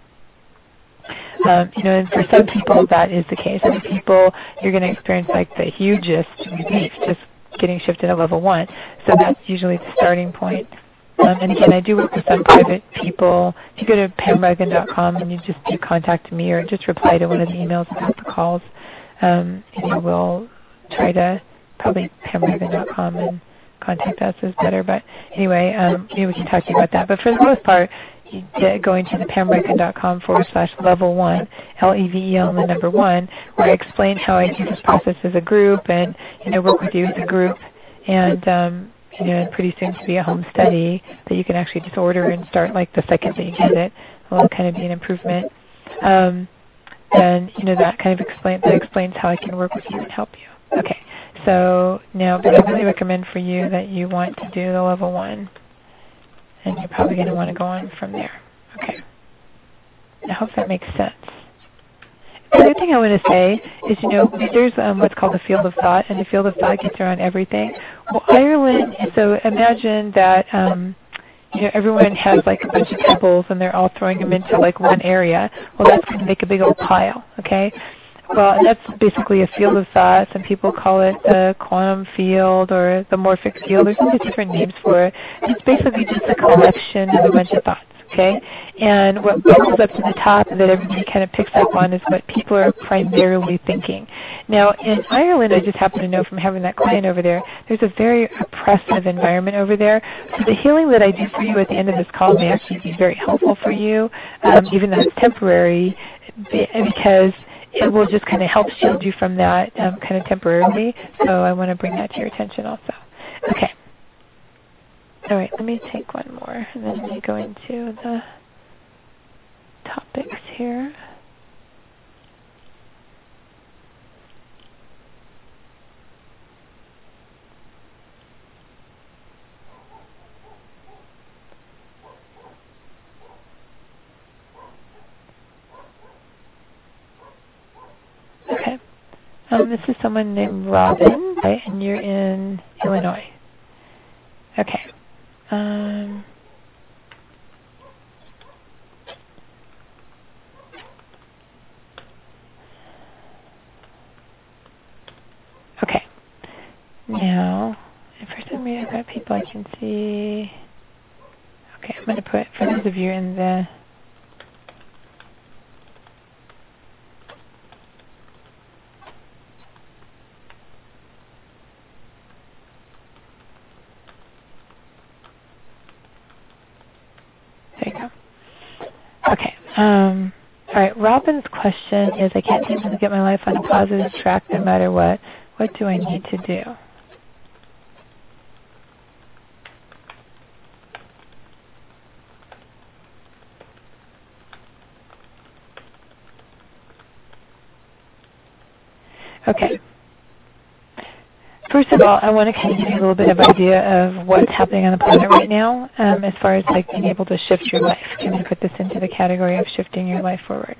Um, you know, and for some people that is the case. Other people, you're going to experience like the hugest relief just getting shifted at level one. So that's usually the starting point. Um, and again, I do work with some private people. If you go to pam ragland dot com and you just do contact me or just reply to one of the emails about the calls, um, you know, we'll try to, probably pam ragland dot com and contact us is better. But anyway, um, maybe we can talk to you about that. But for the most part, you get going to the pam ragland dot com forward slash level one, L E V E L and the number one, where I explain how I do this process as a group and, you know, work with you as a group. And, um, you know, and pretty soon to be a home study that you can actually just order and start like the second that you get it. It'll kind of be an improvement. Um, and, you know, that kind of explains, that explains how I can work with you and help you. Okay, so now, but I really recommend for you that you want to do the level one. And you're probably going to want to go on from there. Okay. I hope that makes sense. The other thing I want to say is, you know, there's um, what's called the field of thought, and the field of thought gets around everything. Well, Ireland, so imagine that, um, you know, everyone has like a bunch of pebbles, and they're all throwing them into like one area. Well, that's going to make a big old pile, okay? Well, that's basically a field of thought. Some people call it the quantum field or the morphic field. There's all these different names for it. It's basically just a collection of a bunch of thoughts. Okay, and what bubbles up to the top that everybody kind of picks up on is what people are primarily thinking. Now, in Ireland, I just happen to know from having that client over there, there's a very oppressive environment over there. So the healing that I do for you at the end of this call may actually be very helpful for you, um, even though it's temporary, because it will just kind of help shield you from that um, kind of temporarily. So I want to bring that to your attention also. Okay. All right, let me take one more, and then let me go into the topics here. Okay. Um, this is someone named Robin, right? And you're in Illinois. Okay. Um, okay. Now, for some reason I've got people I can see. Okay, I'm going to put, for those of you in the There you go. Okay. Um, all right. Robin's question is, I can't seem to get my life on a positive track no matter what. What do I need to do? Okay. First of all, I want to kind of give you a little bit of idea of what's happening on the planet right now um, as far as like being able to shift your life. I'm going to put this into the category of shifting your life forward.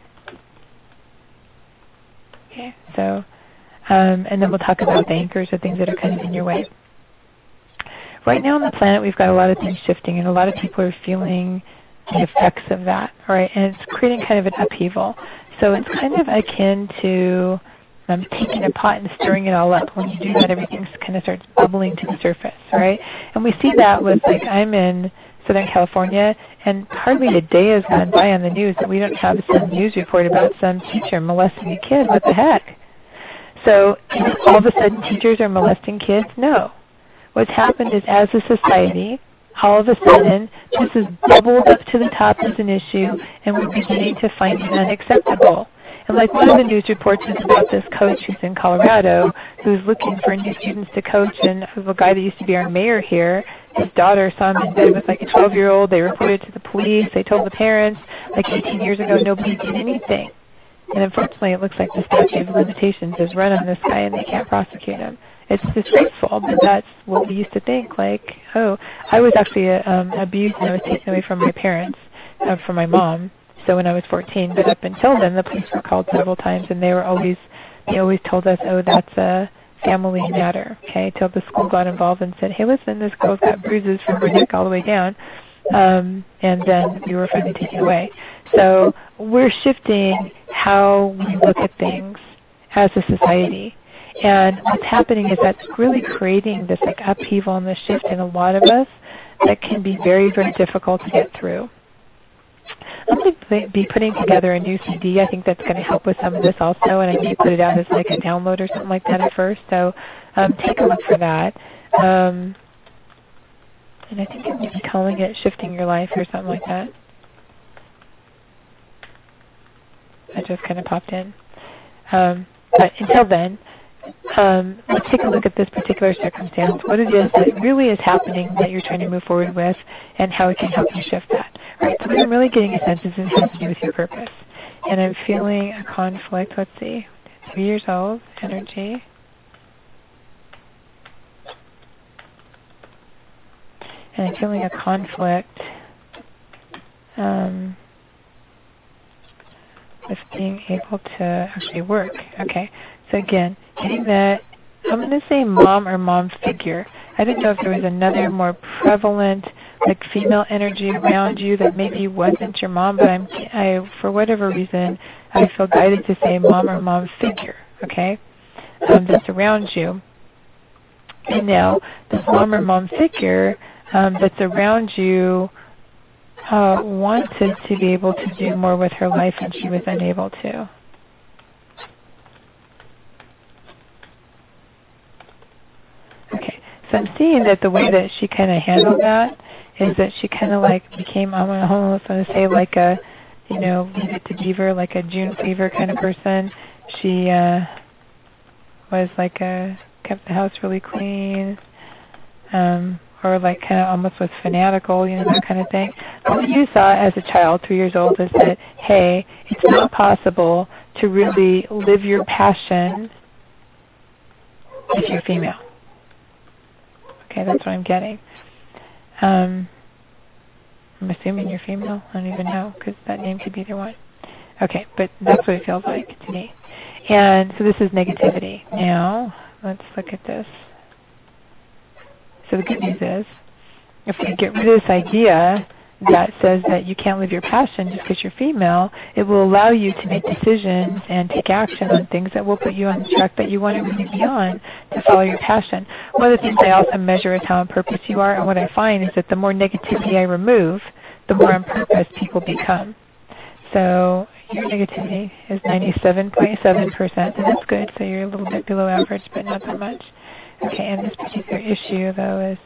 Okay, so, um, and then we'll talk about the anchors or things that are kind of in your way. Right now on the planet, we've got a lot of things shifting, and a lot of people are feeling the effects of that, right? And it's creating kind of an upheaval. So it's kind of akin to Um, taking a pot and stirring it all up. When you do that, everything kind of starts bubbling to the surface, right? And we see that with, like, I'm in Southern California, and hardly a day has gone by on the news that we don't have some news report about some teacher molesting a kid. What the heck? So all of a sudden teachers are molesting kids? No. What's happened is, as a society, all of a sudden this is bubbled up to the top as an issue, and we're beginning to find it unacceptable. And like one of the news reports is about this coach who's in Colorado who's looking for new students to coach, and the guy that used to be our mayor here, his daughter saw him in bed with like a twelve-year-old. They reported to the police. They told the parents. Like eighteen years ago, nobody did anything. And unfortunately, it looks like the statute of limitations is run on this guy, and they can't prosecute him. It's disgraceful, but that's what we used to think. Like, oh, I was actually uh, um, abused, and I was taken away from my parents, uh, from my mom. So when I was fourteen, but up until then, the police were called several times, and they were always, they always told us, oh, that's a family matter, okay, till the school got involved and said, hey, listen, this girl's got bruises from her neck all the way down, um, and then we were finally taken away. So we're shifting how we look at things as a society, and what's happening is that's really creating this like upheaval and this shift in a lot of us that can be very, very difficult to get through. I'm going to be putting together a new C D. I think that's going to help with some of this also, and I may put it out as like a download or something like that at first. So um, take a look for that. Um, and I think I'm going to be calling it Shifting Your Life or something like that. That just kind of popped in. Um, but until then, um, let's take a look at this particular circumstance, what it is that really is happening that you're trying to move forward with, and how it can help you shift that. All right, so what I'm really getting a sense is it has to do with your purpose. And I'm feeling a conflict. Let's see. Three years old, energy. And I'm feeling a conflict um, with being able to actually work. Okay, so again, getting that, I'm going to say mom or mom figure. I didn't know if there was another more prevalent, like female energy around you that maybe wasn't your mom, but I'm, I, for whatever reason, I feel guided to say mom or mom figure, okay, um, that's around you. And now, this mom or mom figure um, that's around you uh, wanted to be able to do more with her life, and she was unable to. Okay, so I'm seeing that the way that she kind of handled that is that she kind of like became, I'm almost going to say like a, you know, Leave It to Beaver, like a June Cleaver kind of person. She uh, was like a, kept the house really clean, um, or like kind of almost was fanatical, you know, that kind of thing. What you saw as a child, three years old, is that, hey, it's not possible to really live your passion if you're female. Okay, that's what I'm getting. Um, I'm assuming you're female. I don't even know, because that name could be either one. Okay, but that's what it feels like to me. And so this is negativity. Now, let's look at this. So the good news is, if we get rid of this idea that says that you can't live your passion just because you're female, it will allow you to make decisions and take action on things that will put you on the track that you want to really be on to follow your passion. One of the things I also measure is how on purpose you are, and what I find is that the more negativity I remove, the more on purpose people become. So your negativity is ninety-seven point seven percent, and that's good, so you're a little bit below average, but not that much. Okay, and this particular issue, though, is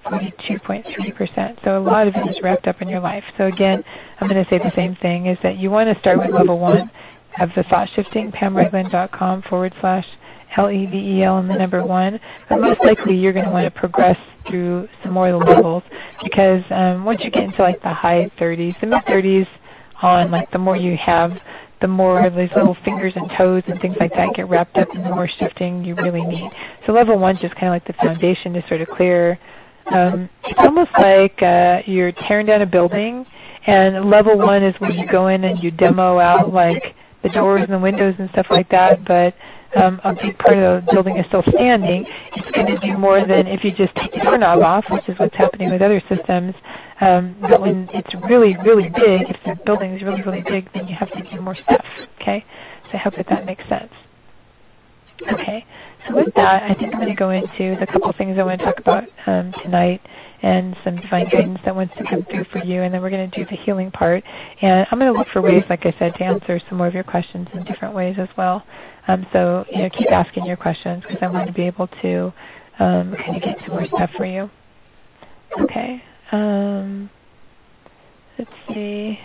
forty-two point three percent. So a lot of it is wrapped up in your life. So again, I'm going to say the same thing, is that you want to start with level one of the thought shifting, pamragland.com forward slash L E V E L and the number one. But most likely you're going to want to progress through some more of the levels, because um, once you get into like the high thirties, the mid thirties on, like the more you have, the more these little fingers and toes and things like that get wrapped up in the more shifting you really need. So level one is just kind of like the foundation to sort of clear. Um, it's almost like uh, you're tearing down a building, and level one is where you go in and you demo out like the doors and the windows and stuff like that, but um, a big part of the building is still standing. It's going to do more than if you just take the doorknob off, which is what's happening with other systems. Um, but when it's really, really big, if the building is really, really big, then you have to do more stuff, okay? So I hope that that makes sense. Okay, so with that, I think I'm going to go into the couple things I want to talk about um, tonight, and some divine guidance that wants to come through for you, and then we're going to do the healing part. And I'm going to look for ways, like I said, to answer some more of your questions in different ways as well. Um, so, you know, keep asking your questions, because I want to be able to um, kind of get some more stuff for you. Okay, um, let's see.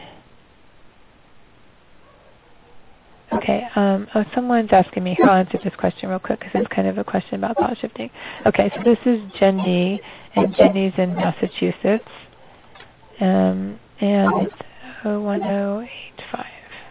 Okay, um, oh, someone's asking me, I'll answer this question real quick, because it's kind of a question about thought shifting. Okay, so this is Jenny, and Jenny's in Massachusetts, um, and it's oh one oh eight five.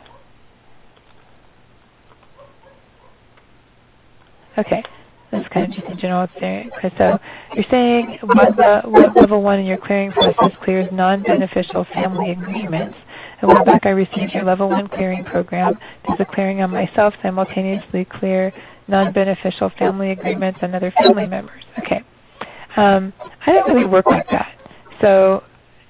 Okay, that's kind of just a general experience. Okay, so you're saying what, the, what level one in your clearing process clears non-beneficial family agreements. A while back I received your level one clearing program. Does the clearing on myself simultaneously clear non-beneficial family agreements and other family members? Okay. Um, I don't really work like that. So,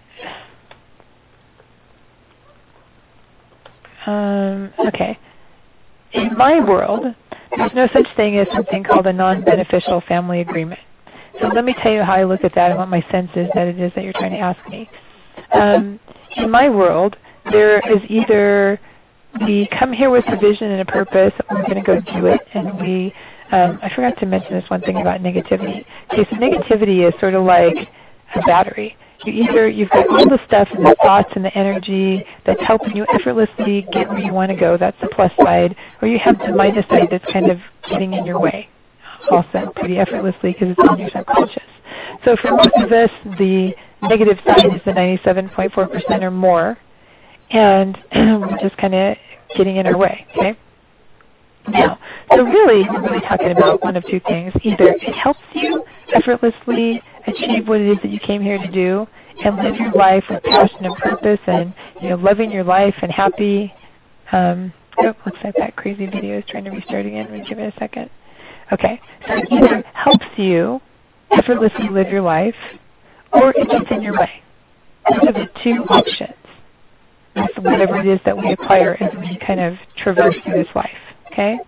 um, okay. In my world, there's no such thing as something called a non-beneficial family agreement. So let me tell you how I look at that and what my sense is that it is that you're trying to ask me. Um, in my world, there is either we come here with a vision and a purpose, and we're going to go do it, and we, um, I forgot to mention this one thing about negativity. Okay, so negativity is sort of like a battery. You either, you've got all the stuff and the thoughts and the energy that's helping you effortlessly get where you want to go, that's the plus side, or you have the minus side that's kind of getting in your way, also pretty effortlessly because it's on your subconscious. So for most of us, the negative side is the ninety-seven point four percent or more, and we're just kind of getting in our way, okay? Now, so really, we're really talking about one of two things. Either it helps you effortlessly achieve what it is that you came here to do and live your life with passion and purpose and, you know, loving your life and happy. Um, oh, looks like that crazy video is trying to restart again. Let me give it a second. Okay, so it either helps you effortlessly live your life or it gets in your way. Those are the two options with whatever it is that we acquire as we kind of traverse through this life. Okay?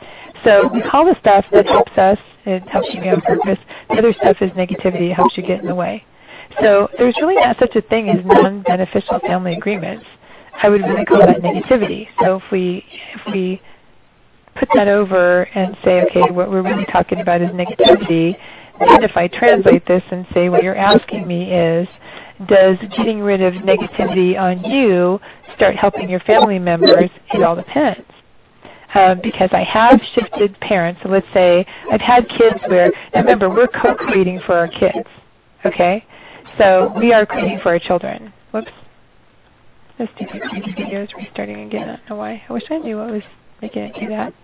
So we call the stuff that helps us, it helps you get on purpose. The other stuff is negativity, it helps you get in the way. So there's really not such a thing as non-beneficial family agreements. I would really call that negativity. So if we if we put that over and say, okay, what we're really talking about is negativity, then if I translate this and say what you're asking me is, does getting rid of negativity on you start helping your family members? It all depends. Uh, because I have shifted parents. So let's say I've had kids where, now remember, we're co-creating for our kids, okay? So we are creating for our children. Whoops. This stupid crazy video is restarting again. I don't know why. I wish I knew what was making it do that.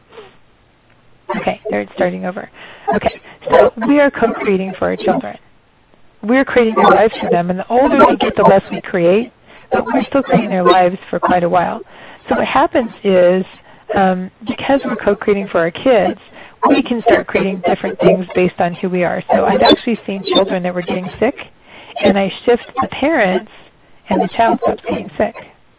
Okay, there it's starting over. Okay, so we are co-creating for our children. We're creating their lives for them, and the older they get, the less we create, but we're still creating their lives for quite a while. So what happens is, Um, because we're co-creating for our kids, we can start creating different things based on who we are. So I've actually seen children that were getting sick, and I shift the parents, and the child stops getting sick,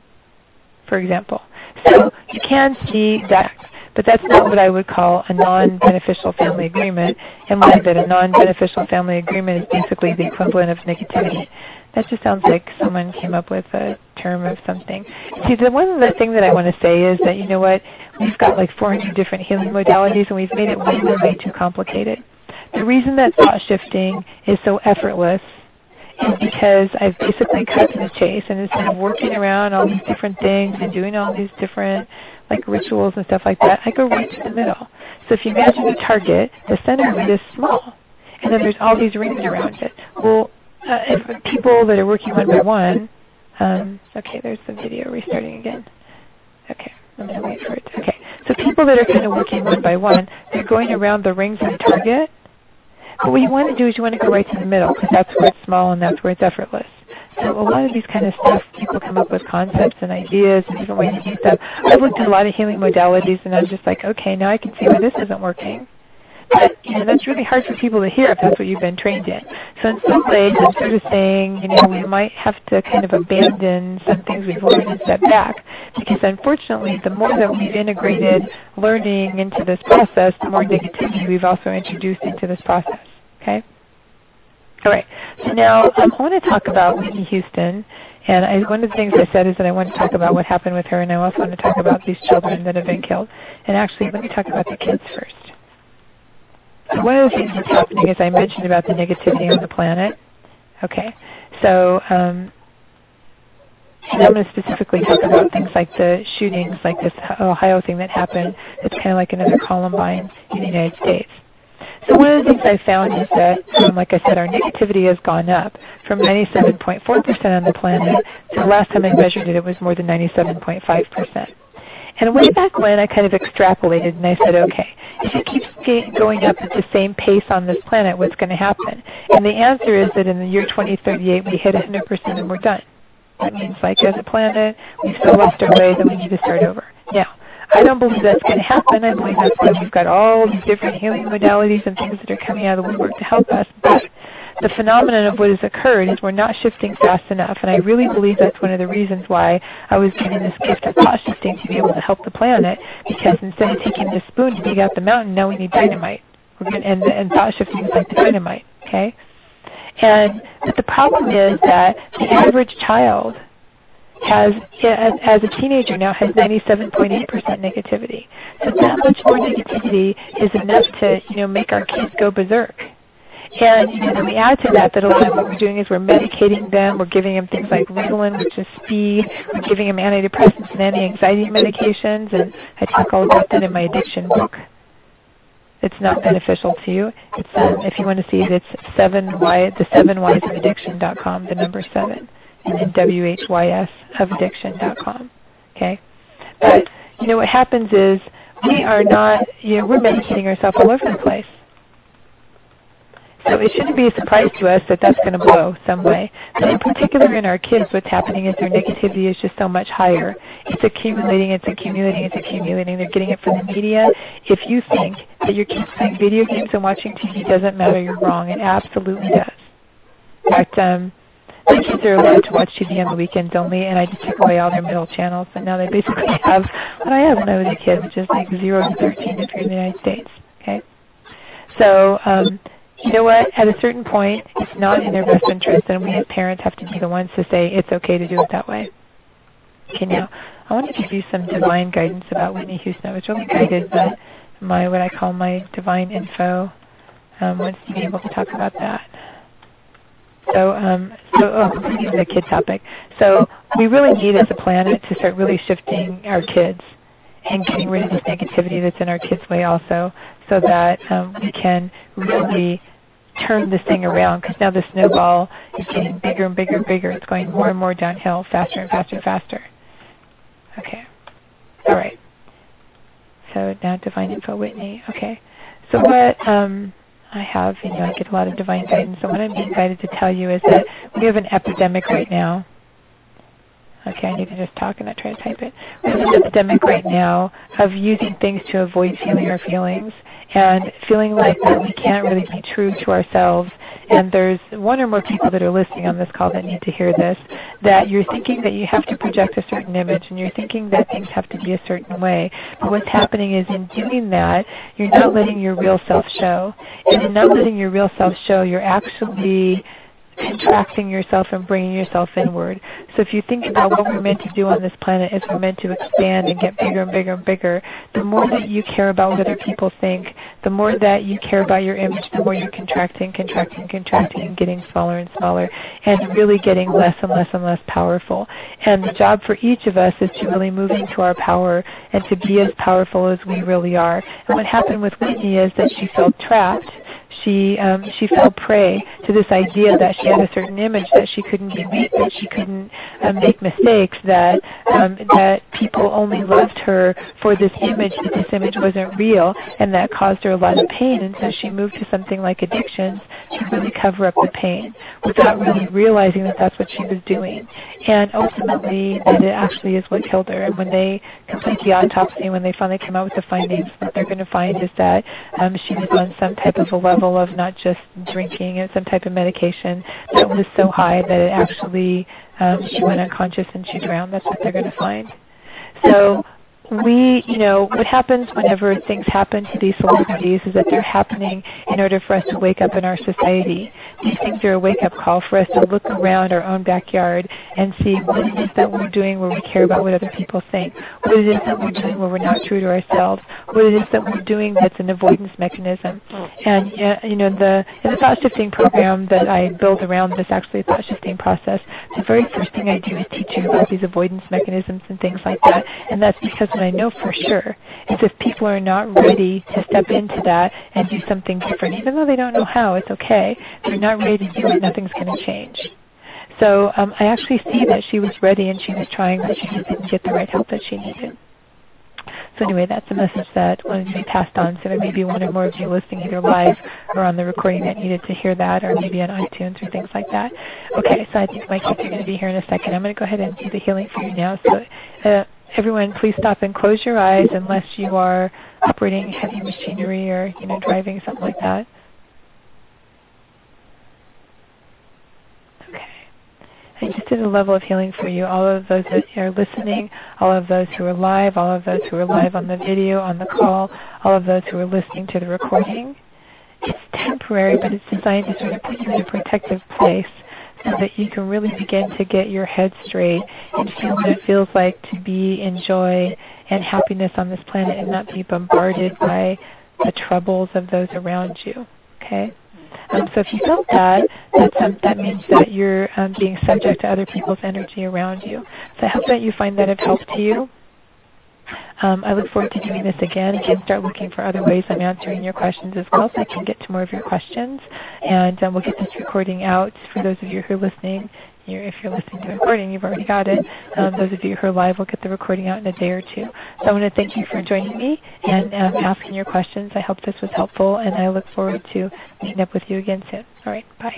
for example. So you can see that, but that's not what I would call a non-beneficial family agreement, and like that a non-beneficial family agreement is basically the equivalent of negativity. That just sounds like someone came up with a term of something. See, the one of the things that I want to say is that, you know what, we've got like four hundred different healing modalities, and we've made it way, way, way too complicated. The reason that thought shifting is so effortless is because I've basically cut to the chase, and instead of working around all these different things and doing all these different like rituals and stuff like that, I go right to the middle. So if you imagine a target, the center of it is small, and then there's all these rings around it. Well, uh, if people that are working one by one, um, okay, there's the video restarting again. Okay, I'm going to wait for it. Okay, so people that are kind of working one by one, they're going around the rings of the target. But what you want to do is you want to go right to the middle, because that's where it's small and that's where it's effortless. So a lot of these kind of stuff, people come up with concepts and ideas and different ways to do stuff. I've looked at a lot of healing modalities, and I'm just like, okay, now I can see why this isn't working. But you know, that's really hard for people to hear if that's what you've been trained in. So in some ways, I'm sort of saying, you know, we might have to kind of abandon some things we've learned and step back, because unfortunately, the more that we've integrated learning into this process, the more negativity we've also introduced into this process. Okay. All right. So now um, I want to talk about Whitney Houston. And I, one of the things I said is that I want to talk about what happened with her, and I also want to talk about these children that have been killed. And actually, let me talk about the kids first. So one of the things that's happening is I mentioned about the negativity on the planet. Okay. So um, and I'm going to specifically talk about things like the shootings, like this Ohio thing that happened. It's kind of like another Columbine in the United States. So one of the things I found is that, um, like I said, our negativity has gone up from ninety-seven point four percent on the planet to the last time I measured it, it was more than ninety-seven point five percent. And way back when, I kind of extrapolated, and I said, okay, if it keeps going up at the same pace on this planet, what's going to happen? And the answer is that in the year twenty thirty-eight, we hit one hundred percent and we're done. That means, like, as a planet, we've so lost our way that we need to start over. Now, I don't believe that's going to happen. I believe that's why we've got all these different healing modalities and things that are coming out of the woodwork to help us. But the phenomenon of what has occurred is we're not shifting fast enough. And I really believe that's one of the reasons why I was given this gift of thought shifting, to be able to help the planet. Because instead of taking the spoon to dig out the mountain, now we need dynamite. We're going to, and, and thought shifting is like the dynamite. Okay? And but the problem is that the average child has, as a teenager now, has ninety-seven point eight percent negativity. So that much more negativity is enough to, you know, make our kids go berserk. And you know, then we add to that that a lot of what we're doing is we're medicating them. We're giving them things like Ritalin, which is speed. We're giving them antidepressants and anti-anxiety medications. And I talk all about that in my addiction book. It's not beneficial to you. It's um, if you want to see it, it's seven y the seven whys of addiction dot com, the number seven. And then W H Y S of addiction dot com. Okay? But, you know, what happens is we are not, you know, we're medicating ourselves all over the place. So it shouldn't be a surprise to us that that's going to blow some way. But in particular in our kids, what's happening is their negativity is just so much higher. It's accumulating, it's accumulating, it's accumulating. They're getting it from the media. If you think that your kids playing video games and watching T V doesn't matter, you're wrong. It absolutely does. In fact, um, my kids are allowed to watch T V on the weekends only, and I just took away all their middle channels. And now they basically have what I had when I was a kid, which is like zero to thirteen if you're in the United States. Okay? So, um, you know what? At a certain point, it's not in their best interest, and we as parents have to be the ones to say it's okay to do it that way. Okay, now, I want to give you some divine guidance about Whitney Houston. I was really guided by my, what I call my divine info. Um, wants to be able to talk about that. So, um, so oh, this is a kid topic. So we really need as a planet to start really shifting our kids and getting rid of this negativity that's in our kids' way also, so that um, we can really turn this thing around, because now the snowball is getting bigger and bigger and bigger. It's going more and more downhill, faster and faster and faster. Okay. All right. So now Divine Info Whitney. Okay. So what um, I have, you know, I get a lot of divine guidance. So what I'm being guided to tell you is that we have an epidemic right now. Okay, I need to just talk and not try to type it. We have an epidemic right now of using things to avoid feeling our feelings and feeling like that we can't really be true to ourselves. And there's one or more people that are listening on this call that need to hear this, that you're thinking that you have to project a certain image and you're thinking that things have to be a certain way. But what's happening is in doing that, you're not letting your real self show. And in not letting your real self show, you're actually contracting yourself and bringing yourself inward. So if you think about what we're meant to do on this planet is we're meant to expand and get bigger and bigger and bigger, the more that you care about what other people think, the more that you care about your image, the more you're contracting, contracting, contracting, and getting smaller and smaller, and really getting less and less and less powerful. And the job for each of us is to really move into our power and to be as powerful as we really are. And what happened with Whitney is that she felt trapped. She um, she fell prey to this idea that she had a certain image, that she couldn't be weak, that she couldn't um, make mistakes, that um, that people only loved her for this image, that this image wasn't real, and that caused her a lot of pain. And so she moved to something like addictions to really cover up the pain, without really realizing that that's what she was doing. And ultimately, that it actually is what killed her. And when they complete the autopsy, when they finally come out with the findings, what they're going to find is that um, she was on some type of a level of not just drinking and some type of medication that was so high that it actually, um, she went unconscious and she drowned. That's what they're going to find. So we, you know, what happens whenever things happen to these celebrities is that they're happening in order for us to wake up in our society. These things are a wake-up call for us to look around our own backyard and see what it is that we're doing where we care about what other people think, what it is that we're doing where we're not true to ourselves, what it is that we're doing that's an avoidance mechanism. And, you know, the, in the thought-shifting program that I build around this actually thought-shifting process, the very first thing I do is teach you about these avoidance mechanisms and things like that. And that's because what I know for sure is if people are not ready to step into that and do something different, even though they don't know how, it's okay. If they're not ready to do it, nothing's going to change. So um, I actually see that she was ready and she was trying, but she just didn't get the right help that she needed. So anyway, that's a message that wanted to be passed on. So there may be one or more of you listening either live or on the recording that needed to hear that, or maybe on iTunes or things like that. Okay, so I think my kids are going to be here in a second. I'm going to go ahead and do the healing for you now. So uh, everyone, please stop and close your eyes unless you are operating heavy machinery or, you know, driving, something like that. Okay. I just did a level of healing for you. All of those that are listening, all of those who are live, all of those who are live on the video, on the call, all of those who are listening to the recording. It's temporary, but it's designed to sort of put you in a protective place so that you can really begin to get your head straight and feel what it feels like to be in joy and happiness on this planet and not be bombarded by the troubles of those around you. Okay? Um, so if you felt that, that's, um, that means that you're um, being subject to other people's energy around you. So I hope that you find that of help to you. Um, I look forward to doing this again. Again, start looking for other ways I'm answering your questions as well so I can get to more of your questions. And um, we'll get this recording out for those of you who are listening. You're, if you're listening to the recording, you've already got it. Um, those of you who are live will get the recording out in a day or two. So I want to thank you for joining me and um, asking your questions. I hope this was helpful, and I look forward to meeting up with you again soon. All right, bye.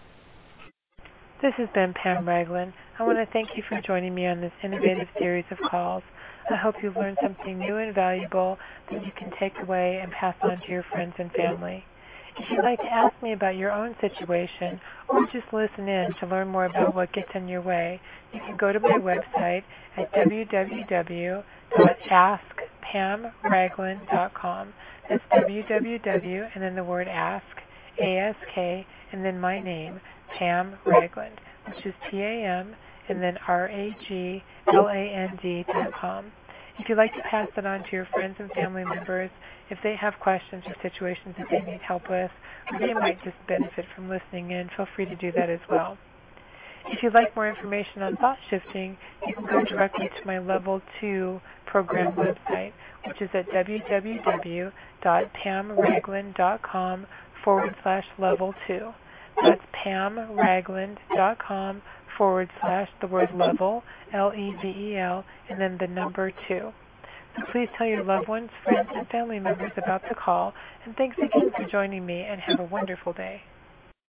This has been Pam Ragland. I want to thank you for joining me on this innovative series of calls. I hope you've learned something new and valuable that you can take away and pass on to your friends and family. If you'd like to ask me about your own situation or just listen in to learn more about what gets in your way, you can go to my website at w w w dot ask pam ragland dot com. That's w w w and then the word ask, A S K, and then my name, Pam Ragland, which is P A M and then R A G L A N D dot com. If you'd like to pass it on to your friends and family members, if they have questions or situations that they need help with, or they might just benefit from listening in, feel free to do that as well. If you'd like more information on thought shifting, you can go directly to my Level two program website, which is at w w w dot pam ragland dot com forward slash level two. That's pam ragland dot com forward slash the word level, L E V E L, and then the number two. So please tell your loved ones, friends, and family members about the call, and thanks again for joining me, and have a wonderful day.